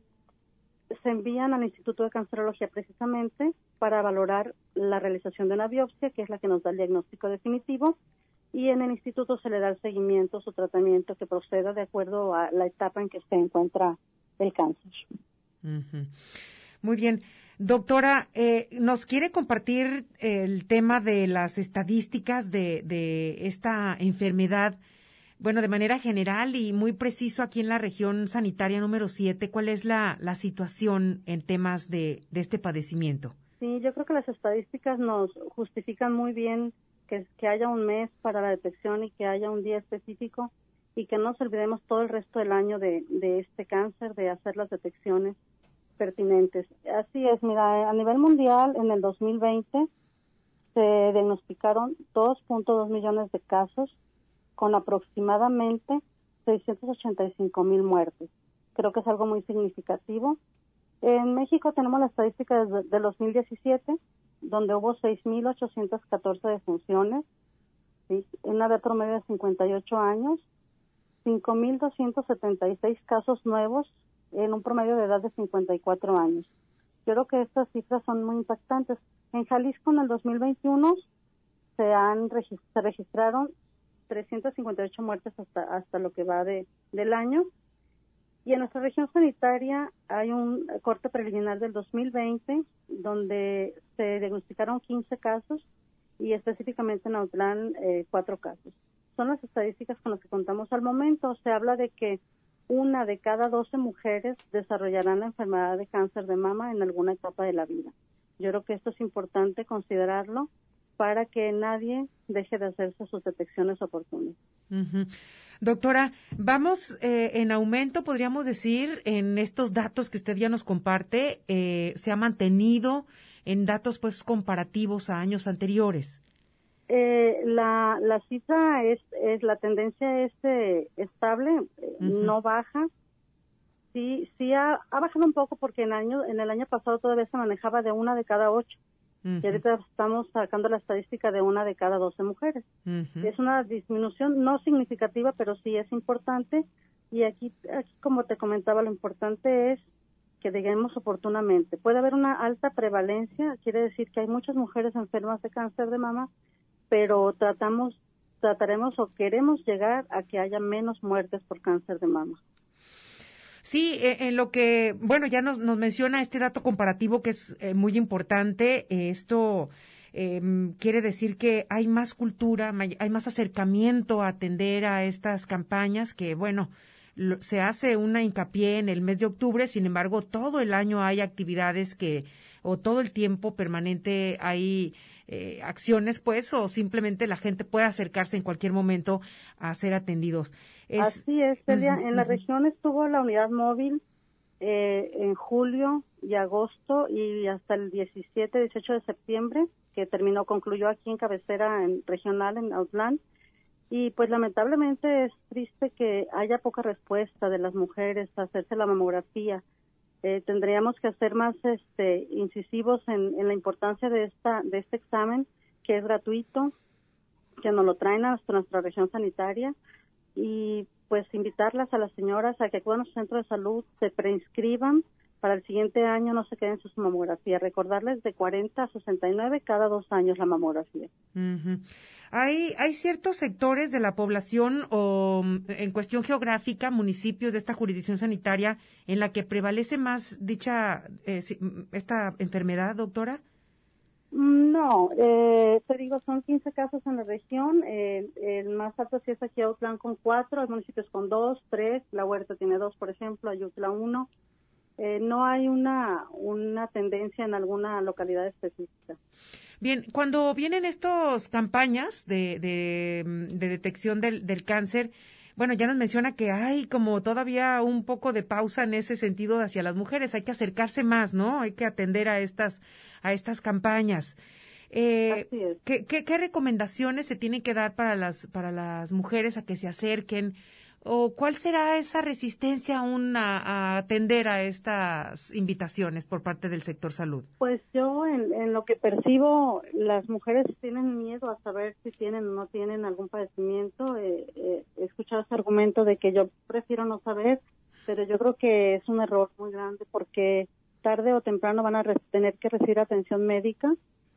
se envían al Instituto de Cancerología precisamente para valorar la realización de una biopsia, que es la que nos da el diagnóstico definitivo, y en el instituto se le da el seguimiento, su tratamiento que proceda de acuerdo a la etapa en que se encuentra el cáncer. Uh-huh. Muy bien. Doctora, eh, ¿nos quiere compartir el tema de las estadísticas de, de esta enfermedad? Bueno, de manera general y muy preciso aquí en la región sanitaria número siete, ¿cuál es la, la situación en temas de, de este padecimiento? Sí, yo creo que las estadísticas nos justifican muy bien que, que haya un mes para la detección y que haya un día específico, y que no nos olvidemos todo el resto del año de, de este cáncer, de hacer las detecciones pertinentes. Así es, mira, a nivel mundial en el dos mil veinte se diagnosticaron dos punto dos millones de casos con aproximadamente seiscientos ochenta y cinco mil muertes. Creo que es algo muy significativo. En México tenemos la estadística desde del dos mil diecisiete, donde hubo seis mil ochocientas catorce defunciones, ¿sí? Una edad promedio de cincuenta y ocho años, cinco mil doscientos setenta y seis casos nuevos en un promedio de edad de cincuenta y cuatro años. Yo creo que estas cifras son muy impactantes. En Jalisco, en el dos mil veintiuno, se han se registraron trescientas cincuenta y ocho muertes hasta hasta lo que va de del año. Y en nuestra región sanitaria hay un corte preliminar del dos mil veinte, donde se diagnosticaron quince casos y específicamente en Autlán eh, cuatro casos. Son las estadísticas con las que contamos al momento. Se habla de que una de cada doce mujeres desarrollarán la enfermedad de cáncer de mama en alguna etapa de la vida. Yo creo que esto es importante considerarlo para que nadie deje de hacerse sus detecciones oportunas. Uh-huh. Doctora, vamos eh, en aumento, podríamos decir, en estos datos que usted ya nos comparte, eh, se ha mantenido en datos pues comparativos a años anteriores. Eh, la, la cifra es, es, la tendencia es eh, estable, eh, uh-huh. no baja. Sí, sí ha, ha bajado un poco porque en, año, en el año pasado todavía se manejaba de una de cada ocho. Uh-huh. Y ahorita estamos sacando la estadística de una de cada doce mujeres. Uh-huh. Es una disminución no significativa, pero sí es importante. Y aquí, aquí, como te comentaba, lo importante es que lleguemos oportunamente. Puede haber una alta prevalencia, quiere decir que hay muchas mujeres enfermas de cáncer de mama, pero tratamos, trataremos o queremos llegar a que haya menos muertes por cáncer de mama. Sí, en lo que, bueno, ya nos, nos menciona este dato comparativo que es eh, muy importante. Eh, esto eh, quiere decir que hay más cultura, hay más acercamiento a atender a estas campañas que, bueno, lo, se hace una hincapié en el mes de octubre, sin embargo, todo el año hay actividades que, o todo el tiempo permanente hay eh, acciones, pues, o simplemente la gente puede acercarse en cualquier momento a ser atendidos. Es, Así es, Celia. Uh-huh, en la uh-huh. región estuvo la unidad móvil eh, en julio y agosto y hasta el diecisiete, dieciocho de septiembre, que terminó, concluyó aquí en cabecera en, regional en Autlán. Y pues lamentablemente es triste que haya poca respuesta de las mujeres a hacerse la mamografía. Eh, tendríamos que hacer más este, incisivos en, en la importancia de esta de este examen, que es gratuito, que nos lo traen hasta nuestra región sanitaria, y pues invitarlas a las señoras a que acudan a su centro de salud, se preinscriban para el siguiente año, no se queden sin su mamografía. Recordarles de cuarenta a sesenta y nueve cada dos años la mamografía. Uh-huh. Hay, hay ciertos sectores de la población o en cuestión geográfica, municipios de esta jurisdicción sanitaria en la que prevalece más dicha, eh, esta enfermedad, doctora. No, eh, te digo, son quince casos en la región, eh, el más alto sí es aquí Autlán con cuatro, hay municipios con dos, tres, La Huerta tiene dos, por ejemplo, Ayutla uno. Eh, no hay una una tendencia en alguna localidad específica. Bien, cuando vienen estas campañas de, de, de detección del, del cáncer, bueno, ya nos menciona que hay como todavía un poco de pausa en ese sentido hacia las mujeres, hay que acercarse más, ¿no? Hay que atender a estas a estas campañas. Eh, Así es. ¿qué, qué, ¿Qué recomendaciones se tienen que dar para las para las mujeres a que se acerquen? ¿O cuál será esa resistencia aún a, a atender a estas invitaciones por parte del sector salud? Pues yo, en, en lo que percibo, las mujeres tienen miedo a saber si tienen o no tienen algún padecimiento. Eh, eh, he escuchado ese argumento de que yo prefiero no saber, pero yo creo que es un error muy grande porque tarde o temprano van a re- tener que recibir atención médica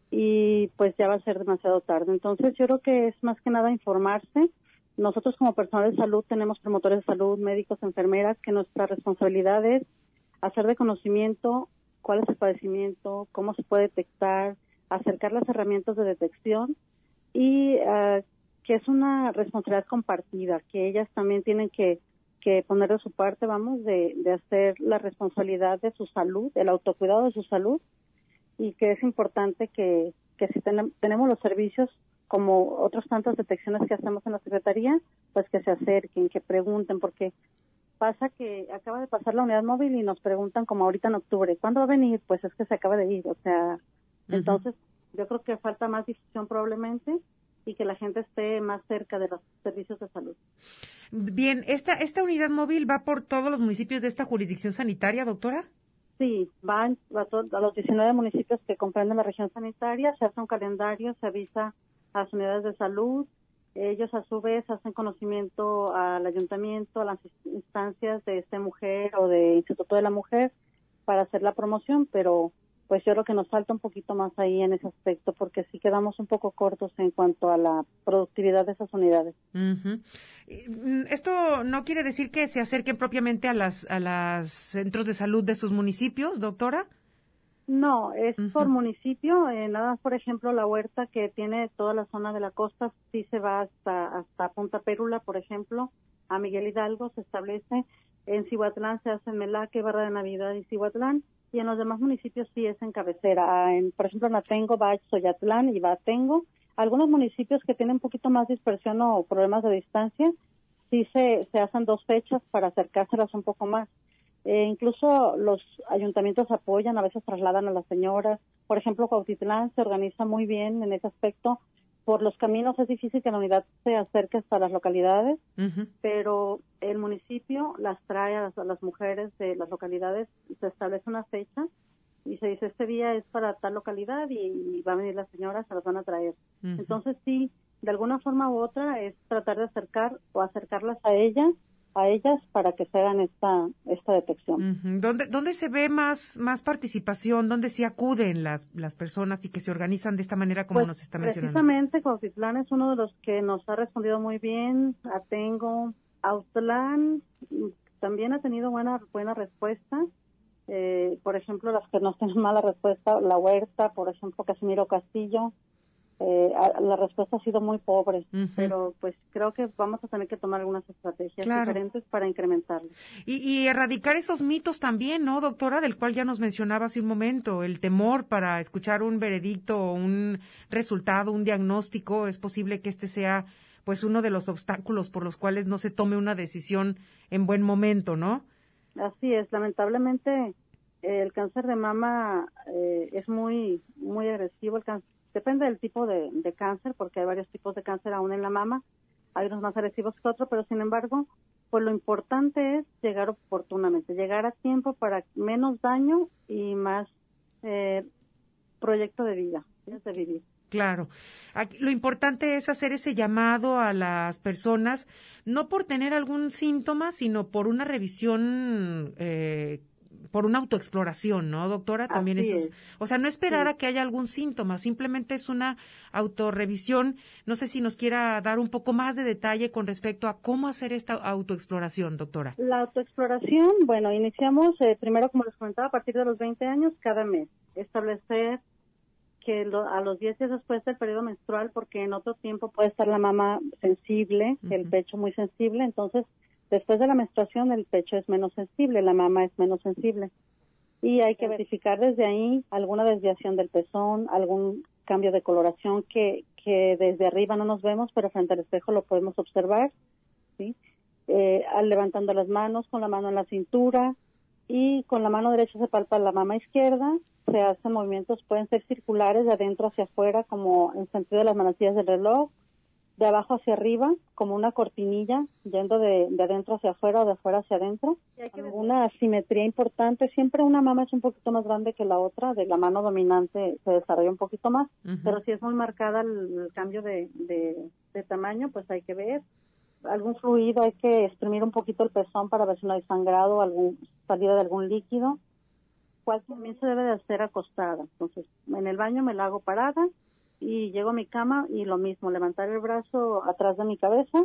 y pues ya va a ser demasiado tarde. Entonces yo creo que es más que nada informarse. Nosotros como personal de salud tenemos promotores de salud, médicos, enfermeras, que nuestra responsabilidad es hacer de conocimiento cuál es el padecimiento, cómo se puede detectar, acercar las herramientas de detección y uh, que es una responsabilidad compartida, que ellas también tienen que, que poner de su parte, vamos, de, de hacer la responsabilidad de su salud, el autocuidado de su salud, y que es importante que, que si ten, tenemos los servicios como otras tantas detecciones que hacemos en la Secretaría, pues que se acerquen, que pregunten, porque pasa que acaba de pasar la unidad móvil y nos preguntan como ahorita en octubre, ¿cuándo va a venir? Pues es que se acaba de ir, o sea, uh-huh. Entonces yo creo que falta más difusión probablemente y que la gente esté más cerca de los servicios de salud. Bien, ¿esta, esta unidad móvil va por todos los municipios de esta jurisdicción sanitaria, doctora? Sí, van a, a los diecinueve municipios que comprenden la región sanitaria, se hace un calendario, se avisa a las unidades de salud, ellos a su vez hacen conocimiento al ayuntamiento, a las instancias de este mujer o de Instituto de la Mujer para hacer la promoción, pero pues yo creo que nos falta un poquito más ahí en ese aspecto porque sí quedamos un poco cortos en cuanto a la productividad de esas unidades. Uh-huh. ¿Esto no quiere decir que se acerquen propiamente a las a los centros de salud de sus municipios, doctora? No, es uh-huh. por municipio, eh, nada más, por ejemplo, La Huerta, que tiene toda la zona de la costa, sí se va hasta hasta Punta Pérula, por ejemplo, a Miguel Hidalgo se establece, en Cihuatlán se hace en Melaque, Barra de Navidad y Cihuatlán, y en los demás municipios sí es en cabecera, en, por ejemplo, en Atengo, Bach, Soyatlán y Batengo. Algunos municipios que tienen un poquito más dispersión o problemas de distancia, sí se, se hacen dos fechas para acercárselas un poco más. Eh, incluso los ayuntamientos apoyan, a veces trasladan a las señoras. Por ejemplo, Cuautitlán se organiza muy bien en ese aspecto. Por los caminos es difícil que la unidad se acerque hasta las localidades, uh-huh. pero el municipio las trae a las, a las mujeres de las localidades, se establece una fecha y se dice este día es para tal localidad y, y va a venir las señoras, se las van a traer. Uh-huh. Entonces sí, de alguna forma u otra es tratar de acercar o acercarlas a ellas a ellas para que se hagan esta esta detección. Uh-huh. ¿Dónde, dónde se ve más más participación? ¿Dónde sí acuden las las personas y que se organizan de esta manera como pues, nos está mencionando? Precisamente Cuautitlán es uno de los que nos ha respondido muy bien. Atengo, Autlán también ha tenido buena buena respuesta. Eh, por ejemplo, las que nos tienen mala respuesta, La Huerta, por ejemplo, Casimiro Castillo. Eh, la respuesta ha sido muy pobre, uh-huh. pero pues creo que vamos a tener que tomar algunas estrategias claro. diferentes para incrementarlo. Y, y erradicar esos mitos también, ¿no, doctora? Del cual ya nos mencionaba hace un momento, el temor para escuchar un veredicto o un resultado, un diagnóstico. Es posible que este sea pues uno de los obstáculos por los cuales no se tome una decisión en buen momento, ¿no? Así es, lamentablemente eh, el cáncer de mama eh, es muy muy agresivo, el cáncer. Depende del tipo de, de cáncer, porque hay varios tipos de cáncer aún en la mama, hay unos más agresivos que otros, pero sin embargo, pues lo importante es llegar oportunamente, llegar a tiempo para menos daño y más eh, proyecto de vida, de vivir. Claro. Aquí, lo importante es hacer ese llamado a las personas, no por tener algún síntoma, sino por una revisión eh, por una autoexploración, ¿no, doctora? También Así eso es, es. O sea, no esperar sí. a que haya algún síntoma, simplemente es una autorrevisión. No sé si nos quiera dar un poco más de detalle con respecto a cómo hacer esta autoexploración, doctora. La autoexploración, bueno, iniciamos eh, primero, como les comentaba, a partir de los veinte años, cada mes. Establecer que lo, a los diez días después del periodo menstrual, porque en otro tiempo puede estar la mama sensible, uh-huh. el pecho muy sensible, entonces después de la menstruación el pecho es menos sensible, la mama es menos sensible. Y hay que verificar desde ahí alguna desviación del pezón, algún cambio de coloración que, que desde arriba no nos vemos, pero frente al espejo lo podemos observar, ¿sí? Eh, levantando las manos, con la mano en la cintura, y con la mano derecha se palpa la mama izquierda, se hacen movimientos, pueden ser circulares, de adentro hacia afuera, como en sentido de las manecillas del reloj, de abajo hacia arriba, como una cortinilla, yendo de, de adentro hacia afuera o de afuera hacia adentro. Y hay que ver una asimetría importante, siempre una mama es un poquito más grande que la otra, de la mano dominante se desarrolla un poquito más, uh-huh. pero si es muy marcada el, el cambio de, de, de tamaño, pues hay que ver. Algún fluido, hay que exprimir un poquito el pezón para ver si no hay sangrado, algún salida de algún líquido. Cual también se debe de hacer acostada. Entonces, en el baño me la hago parada y llego a mi cama y lo mismo, levantar el brazo atrás de mi cabeza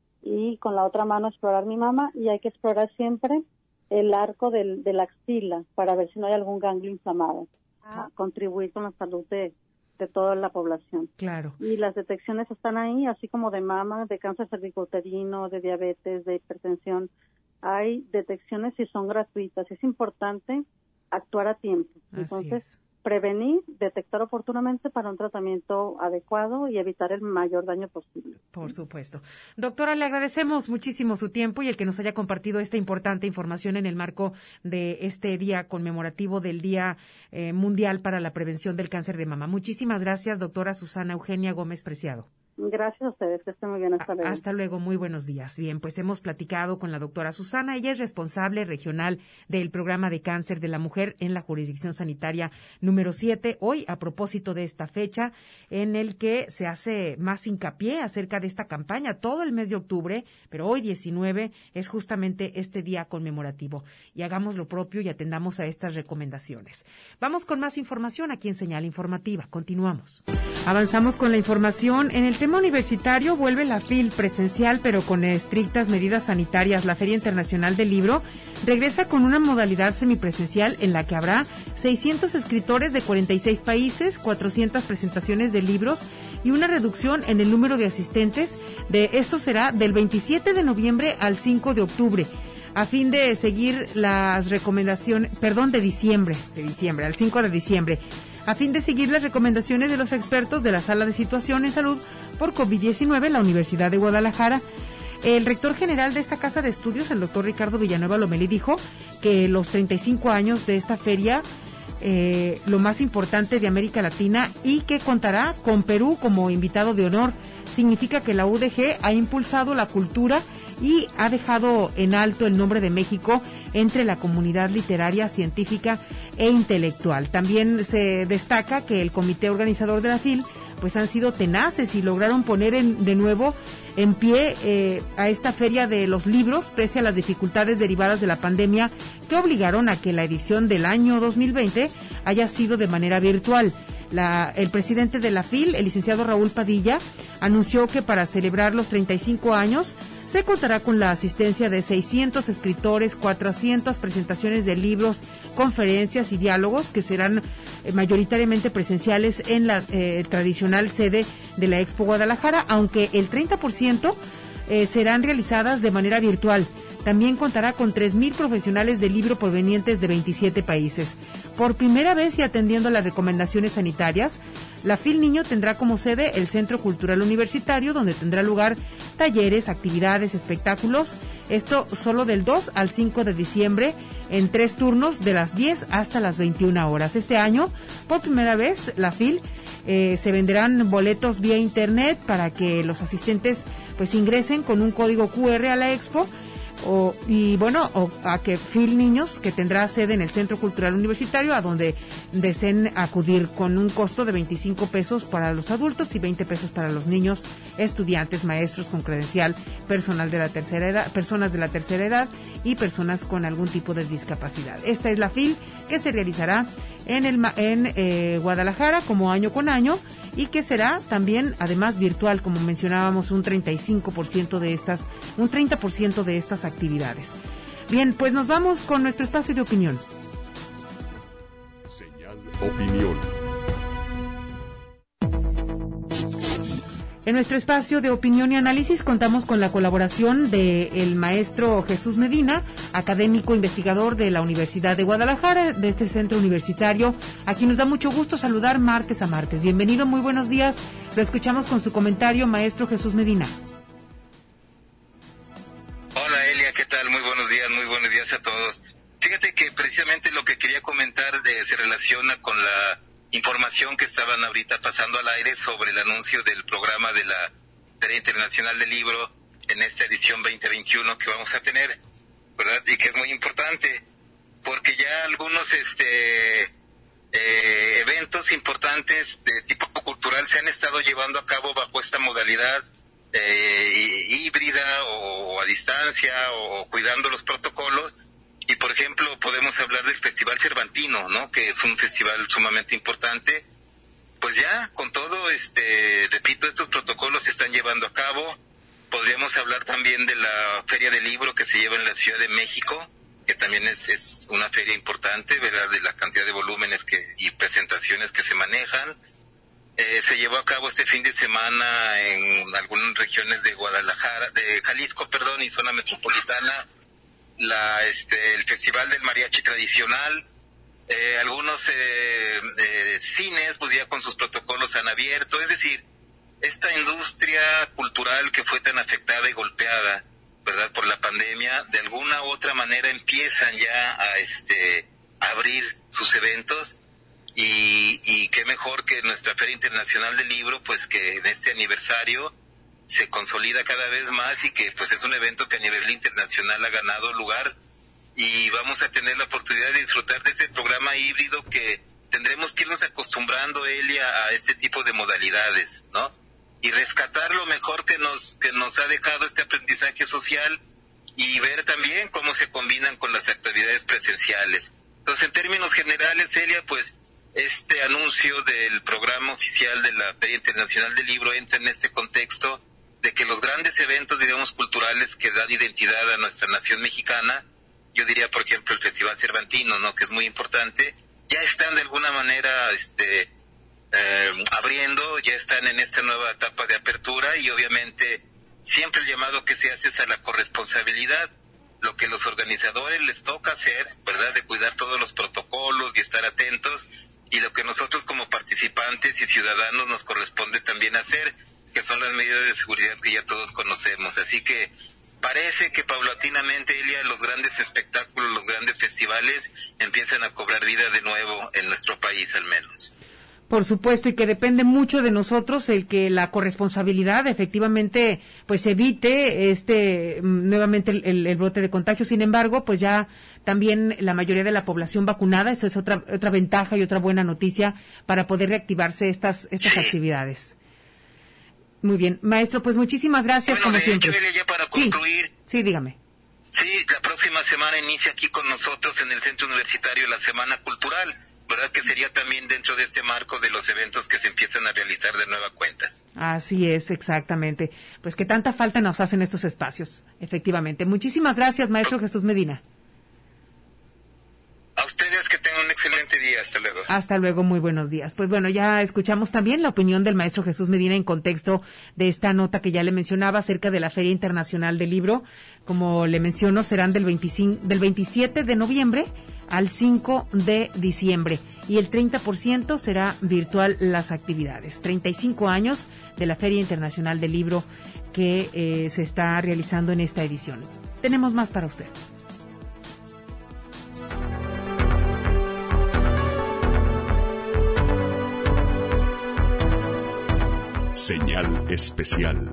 y con la otra mano explorar mi mama, y hay que explorar siempre el arco del, de la axila para ver si no hay algún ganglio inflamado. Ah. Contribuir con la salud de, de toda la población. Claro. Y las detecciones están ahí, así como de mama, de cáncer cervicouterino, de diabetes, de hipertensión. Hay detecciones y son gratuitas. Es importante actuar a tiempo. Así Entonces, es. prevenir, detectar oportunamente para un tratamiento adecuado y evitar el mayor daño posible. Por supuesto. Doctora, le agradecemos muchísimo su tiempo y el que nos haya compartido esta importante información en el marco de este día conmemorativo del Día eh, Mundial para la Prevención del Cáncer de Mama. Muchísimas gracias, doctora Susana Eugenia Gómez Preciado. Gracias a ustedes, que estén muy bien. Hasta luego. Hasta luego, muy buenos días. Bien, pues hemos platicado con la doctora Susana. Ella es responsable regional del programa de cáncer de la mujer en la jurisdicción sanitaria número siete. Hoy, a propósito de esta fecha, en el que se hace más hincapié acerca de esta campaña todo el mes de octubre, pero hoy diecinueve es justamente este día conmemorativo. Y hagamos lo propio y atendamos a estas recomendaciones. Vamos con más información aquí en Señal Informativa. Continuamos. Avanzamos con la información. En el tema universitario vuelve la F I L presencial, pero con estrictas medidas sanitarias. La Feria Internacional del Libro regresa con una modalidad semipresencial en la que habrá seiscientos escritores de cuarenta y seis países, cuatrocientas presentaciones de libros y una reducción en el número de asistentes. De esto será del veintisiete de noviembre al cinco de octubre. A fin de seguir las recomendaciones, perdón, de diciembre, de diciembre, al cinco de diciembre. A fin de seguir las recomendaciones de los expertos de la Sala de Situación en Salud por COVID diecinueve, la Universidad de Guadalajara. El rector general de esta casa de estudios, el doctor Ricardo Villanueva Lomelí, dijo que los treinta y cinco años de esta feria, eh, lo más importante de América Latina, y que contará con Perú como invitado de honor, significa que la U D G ha impulsado la cultura y ha dejado en alto el nombre de México entre la comunidad literaria, científica e intelectual. También se destaca que el comité organizador de la F I L pues han sido tenaces y lograron poner en, de nuevo en pie eh, a esta feria de los libros, pese a las dificultades derivadas de la pandemia que obligaron a que la edición del año dos mil veinte haya sido de manera virtual. La, el presidente de la F I L, el licenciado Raúl Padilla, anunció que para celebrar los treinta y cinco años se contará con la asistencia de seiscientos escritores, cuatrocientas presentaciones de libros, conferencias y diálogos que serán eh, mayoritariamente presenciales en la eh, tradicional sede de la Expo Guadalajara, aunque el treinta por ciento eh, serán realizadas de manera virtual. También contará con tres mil profesionales de libro provenientes de veintisiete países. Por primera vez y atendiendo a las recomendaciones sanitarias, la F I L Niño tendrá como sede el Centro Cultural Universitario, donde tendrá lugar talleres, actividades, espectáculos. Esto solo del dos al cinco de diciembre, en tres turnos de las diez hasta las veintiuna horas. Este año, por primera vez, la F I L eh, se venderán boletos vía internet para que los asistentes pues ingresen con un código cu erre a la expo. O, y bueno, o a que F I L Niños, que tendrá sede en el Centro Cultural Universitario, a donde deseen acudir con un costo de veinticinco pesos para los adultos y veinte pesos para los niños, estudiantes, maestros con credencial, personal de la tercera edad, personas de la tercera edad y personas con algún tipo de discapacidad. Esta es la F I L que se realizará en el en eh, Guadalajara como año con año, y que será también además virtual, como mencionábamos, un treinta y cinco por ciento de estas, un treinta por ciento de estas actividades. Bien, pues nos vamos con nuestro espacio de opinión. Señal Opinión. En nuestro espacio de opinión y análisis contamos con la colaboración del maestro Jesús Medina, académico investigador de la Universidad de Guadalajara, de este centro universitario, a quien nos da mucho gusto saludar martes a martes. Bienvenido, muy buenos días. Lo escuchamos con su comentario, maestro Jesús Medina. Hola Elia, ¿qué tal? Muy buenos días, muy buenos días a todos. Fíjate que precisamente lo que quería comentar de, se relaciona con la información que estaban ahorita pasando al aire sobre el anuncio del programa de la Feria Internacional del Libro en esta edición veinte veintiuno que vamos a tener, ¿verdad? Y que es muy importante, porque ya algunos este eh, eventos importantes de tipo cultural se han estado llevando a cabo bajo esta modalidad eh, híbrida o a distancia o cuidando los protocolos. Y por ejemplo, podemos hablar del Festival Cervantino, ¿no? Que es un festival sumamente importante. Pues ya, con todo, este, repito, estos protocolos se están llevando a cabo. Podríamos hablar también de la Feria del Libro que se lleva en la Ciudad de México, que también es, es una feria importante, ¿verdad? De la cantidad de volúmenes que, y presentaciones que se manejan. Eh, se llevó a cabo este fin de semana en algunas regiones de Guadalajara, de Jalisco, perdón, y zona metropolitana, la este el Festival del Mariachi Tradicional. Eh, algunos eh, eh, cines pues ya con sus protocolos han abierto. Es decir, esta industria cultural que fue tan afectada y golpeada, ¿verdad?, por la pandemia, de alguna u otra manera empiezan ya a este a abrir sus eventos. Y, y qué mejor que nuestra Feria Internacional del Libro, pues que en este aniversario se consolida cada vez más y que pues es un evento que a nivel internacional ha ganado lugar, y vamos a tener la oportunidad de disfrutar de este programa híbrido que tendremos que irnos acostumbrando, Elia, a este tipo de modalidades, ¿no? Y rescatar lo mejor que nos que nos ha dejado este aprendizaje social y ver también cómo se combinan con las actividades presenciales. Entonces, en términos generales, Elia, pues este anuncio del programa oficial de la Feria Internacional del Libro entra en este contexto de que los grandes eventos, digamos, culturales que dan identidad a nuestra nación mexicana, yo diría, por ejemplo, el Festival Cervantino, ¿no?, que es muy importante, ya están de alguna manera este eh, abriendo, ya están en esta nueva etapa de apertura, y obviamente siempre el llamado que se hace es a la corresponsabilidad, lo que los organizadores les toca hacer, ¿verdad?, de cuidar todos los protocolos y estar atentos, y lo que nosotros como participantes y ciudadanos nos corresponde también hacer, que son las medidas de seguridad que ya todos conocemos. Así que parece que paulatinamente, Elia, los grandes espectáculos, los grandes festivales empiezan a cobrar vida de nuevo en nuestro país, al menos. Por supuesto, y que depende mucho de nosotros el que la corresponsabilidad efectivamente pues evite este nuevamente el, el, el brote de contagio. Sin embargo, pues ya también la mayoría de la población vacunada, esa es otra otra ventaja y otra buena noticia para poder reactivarse estas estas sí. actividades. Muy bien, maestro, pues muchísimas gracias. Bueno, como de siempre. hecho, ya para concluir. Sí, sí, dígame. Sí, la próxima semana inicia aquí con nosotros en el Centro Universitario la Semana Cultural, ¿verdad? Que sería también dentro de este marco de los eventos que se empiezan a realizar de nueva cuenta. Así es, exactamente. Pues que tanta falta nos hacen estos espacios, efectivamente. Muchísimas gracias, maestro Jesús Medina. A ustedes que tengan un excelente día. Hasta luego. Hasta luego, muy buenos días. Pues bueno, ya escuchamos también la opinión del maestro Jesús Medina en contexto de esta nota que ya le mencionaba acerca de la Feria Internacional del Libro. Como le menciono, serán del veinticinco, del veintisiete de noviembre al cinco de diciembre y el treinta por ciento será virtual las actividades. treinta y cinco años de la Feria Internacional del Libro que eh, se está realizando en esta edición. Tenemos más para usted. Señal especial.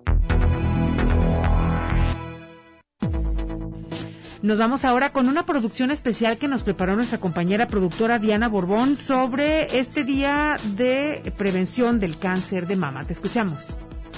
Nos vamos ahora con una producción especial que nos preparó nuestra compañera productora Diana Borbón sobre este día de prevención del cáncer de mama. Te escuchamos.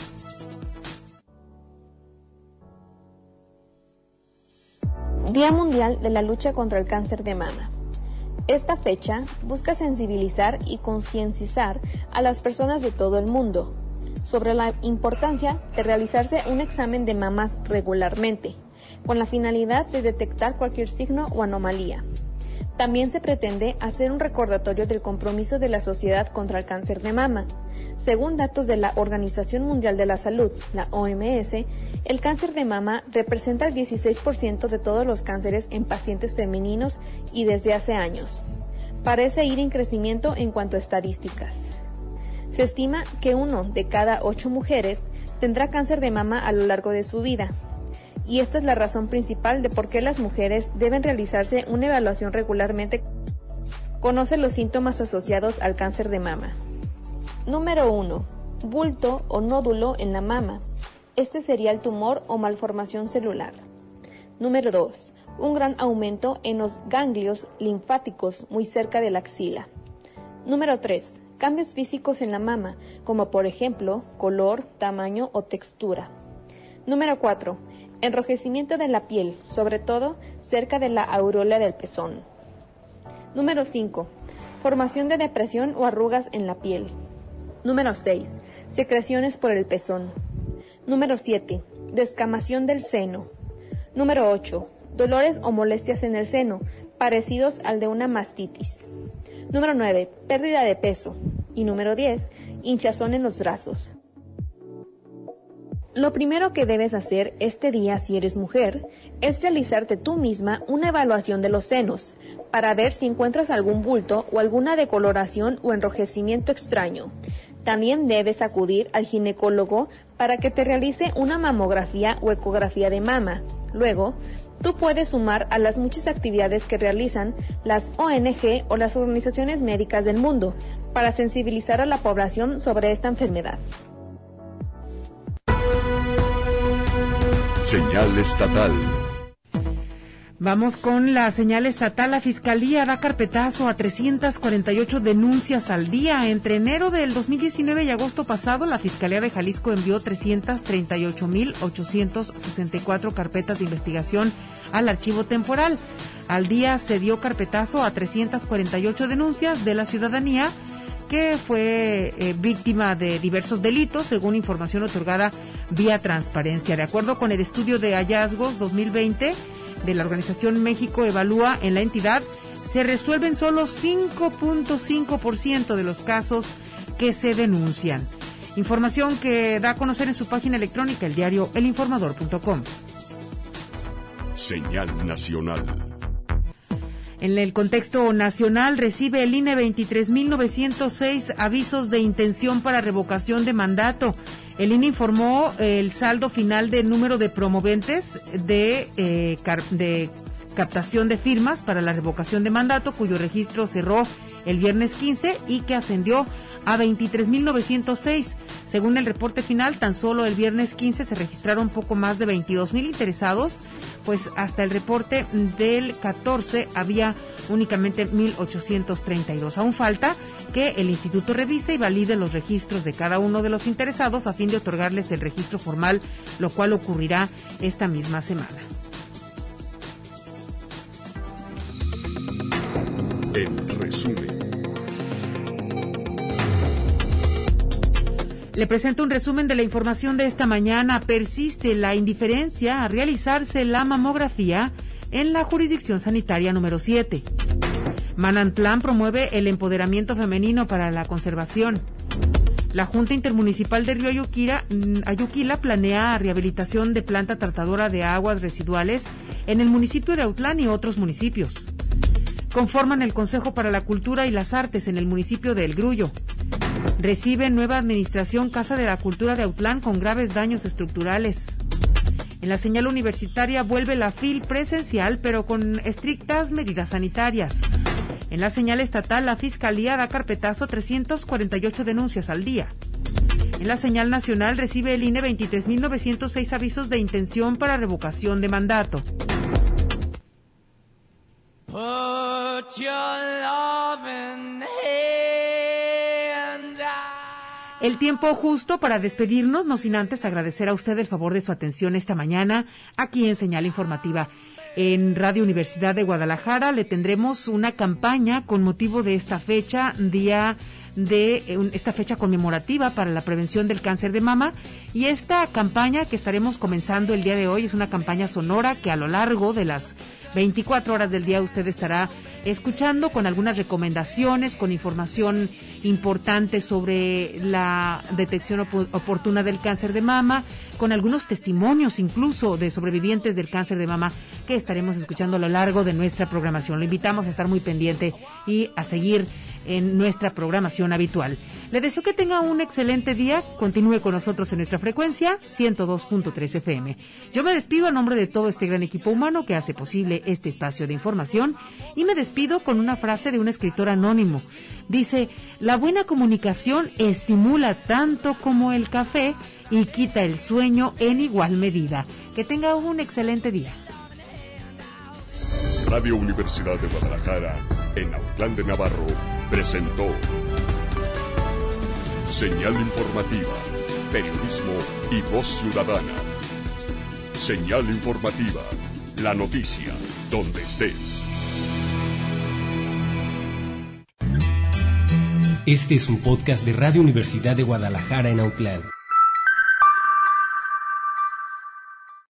Día Mundial de la Lucha contra el Cáncer de Mama. Esta fecha busca sensibilizar y concienciar a las personas de todo el mundo sobre la importancia de realizarse un examen de mamas regularmente, con la finalidad de detectar cualquier signo o anomalía. También se pretende hacer un recordatorio del compromiso de la sociedad contra el cáncer de mama. Según datos de la Organización Mundial de la Salud, la O M S, el cáncer de mama representa el dieciséis por ciento de todos los cánceres en pacientes femeninos y desde hace años. Parece ir en crecimiento en cuanto a estadísticas. Se estima que uno de cada ocho mujeres tendrá cáncer de mama a lo largo de su vida. Y esta es la razón principal de por qué las mujeres deben realizarse una evaluación regularmente. Conoce los síntomas asociados al cáncer de mama. Número uno. Bulto o nódulo en la mama. Este sería el tumor o malformación celular. Número dos. Un gran aumento en los ganglios linfáticos muy cerca de la axila. Número tres. Cambios físicos en la mama, como por ejemplo, color, tamaño o textura. Número cuatro. Enrojecimiento de la piel, sobre todo cerca de la aureola del pezón. Número cinco. Formación de depresión o arrugas en la piel. Número seis. Secreciones por el pezón. Número siete. Descamación del seno. Número ocho. Dolores o molestias en el seno, parecidos al de una mastitis. Número nueve. Pérdida de peso. Y número diez. Hinchazón en los brazos. Lo primero que debes hacer este día si eres mujer es realizarte tú misma una evaluación de los senos para ver si encuentras algún bulto o alguna decoloración o enrojecimiento extraño. También debes acudir al ginecólogo para que te realice una mamografía o ecografía de mama. Luego, tú puedes sumar a las muchas actividades que realizan las O N G o las organizaciones médicas del mundo para sensibilizar a la población sobre esta enfermedad. Señal estatal. Vamos con la señal estatal. La Fiscalía da carpetazo a trescientas cuarenta y ocho denuncias al día. Entre enero del dos mil diecinueve y agosto pasado, la Fiscalía de Jalisco envió trescientas treinta y ocho mil ochocientas sesenta y cuatro carpetas de investigación al archivo temporal. Al día se dio carpetazo a trescientas cuarenta y ocho denuncias de la ciudadanía que fue eh, víctima de diversos delitos, según información otorgada vía transparencia. De acuerdo con el estudio de hallazgos dos mil veinte de la organización México Evalúa, en la entidad se resuelven solo cinco punto cinco por ciento de los casos que se denuncian. Información que da a conocer en su página electrónica, el diario el informador punto com. Señal nacional. En el contexto nacional, recibe el I N E veintitrés mil novecientos seis avisos de intención para revocación de mandato. El I N E informó el saldo final del número de promoventes de, eh, car- de captación de firmas para la revocación de mandato, cuyo registro cerró el viernes quince y que ascendió a veintitrés mil novecientos seis. Según el reporte final, tan solo el viernes quince se registraron poco más de veintidós mil interesados, pues hasta el reporte del catorce había únicamente mil ochocientos treinta y dos. Aún falta que el instituto revise y valide los registros de cada uno de los interesados a fin de otorgarles el registro formal, lo cual ocurrirá esta misma semana. En resumen. Le presento un resumen de la información de esta mañana. Persiste la indiferencia a realizarse la mamografía en la jurisdicción sanitaria número siete. Manantlán promueve el empoderamiento femenino para la conservación. La Junta Intermunicipal de Río Ayuquila, Ayuquila planea rehabilitación de planta tratadora de aguas residuales en el municipio de Autlán y otros municipios. Conforman el Consejo para la Cultura y las Artes en el municipio de El Grullo. Recibe nueva administración Casa de la Cultura de Autlán con graves daños estructurales. En la señal universitaria vuelve la F I L presencial, pero con estrictas medidas sanitarias. En la señal estatal, la Fiscalía da carpetazo a trescientas cuarenta y ocho denuncias al día. En la señal nacional recibe el I N E veintitrés mil novecientos seis avisos de intención para revocación de mandato. Put your loving hand out. El tiempo justo para despedirnos, no sin antes agradecer a usted el favor de su atención esta mañana aquí en Señal Informativa. En Radio Universidad de Guadalajara le tendremos una campaña con motivo de esta fecha, día de esta fecha conmemorativa para la prevención del cáncer de mama, y esta campaña que estaremos comenzando el día de hoy es una campaña sonora que a lo largo de las veinticuatro horas del día usted estará escuchando con algunas recomendaciones, con información importante sobre la detección op- oportuna del cáncer de mama, con algunos testimonios incluso de sobrevivientes del cáncer de mama que estaremos escuchando a lo largo de nuestra programación. Lo invitamos a estar muy pendiente y a seguir en nuestra programación habitual. Le deseo que tenga un excelente día. Continúe con nosotros en nuestra frecuencia ciento dos punto tres F M. Yo me despido a nombre de todo este gran equipo humano que hace posible este espacio de información y me despido con una frase de un escritor anónimo. Dice: la buena comunicación estimula tanto como el café y quita el sueño en igual medida. Que tenga un excelente día. Radio Universidad de Guadalajara, en Autlán de Navarro, presentó Señal Informativa, periodismo y voz ciudadana. Señal Informativa, la noticia donde estés. Este es un podcast de Radio Universidad de Guadalajara en Autlán.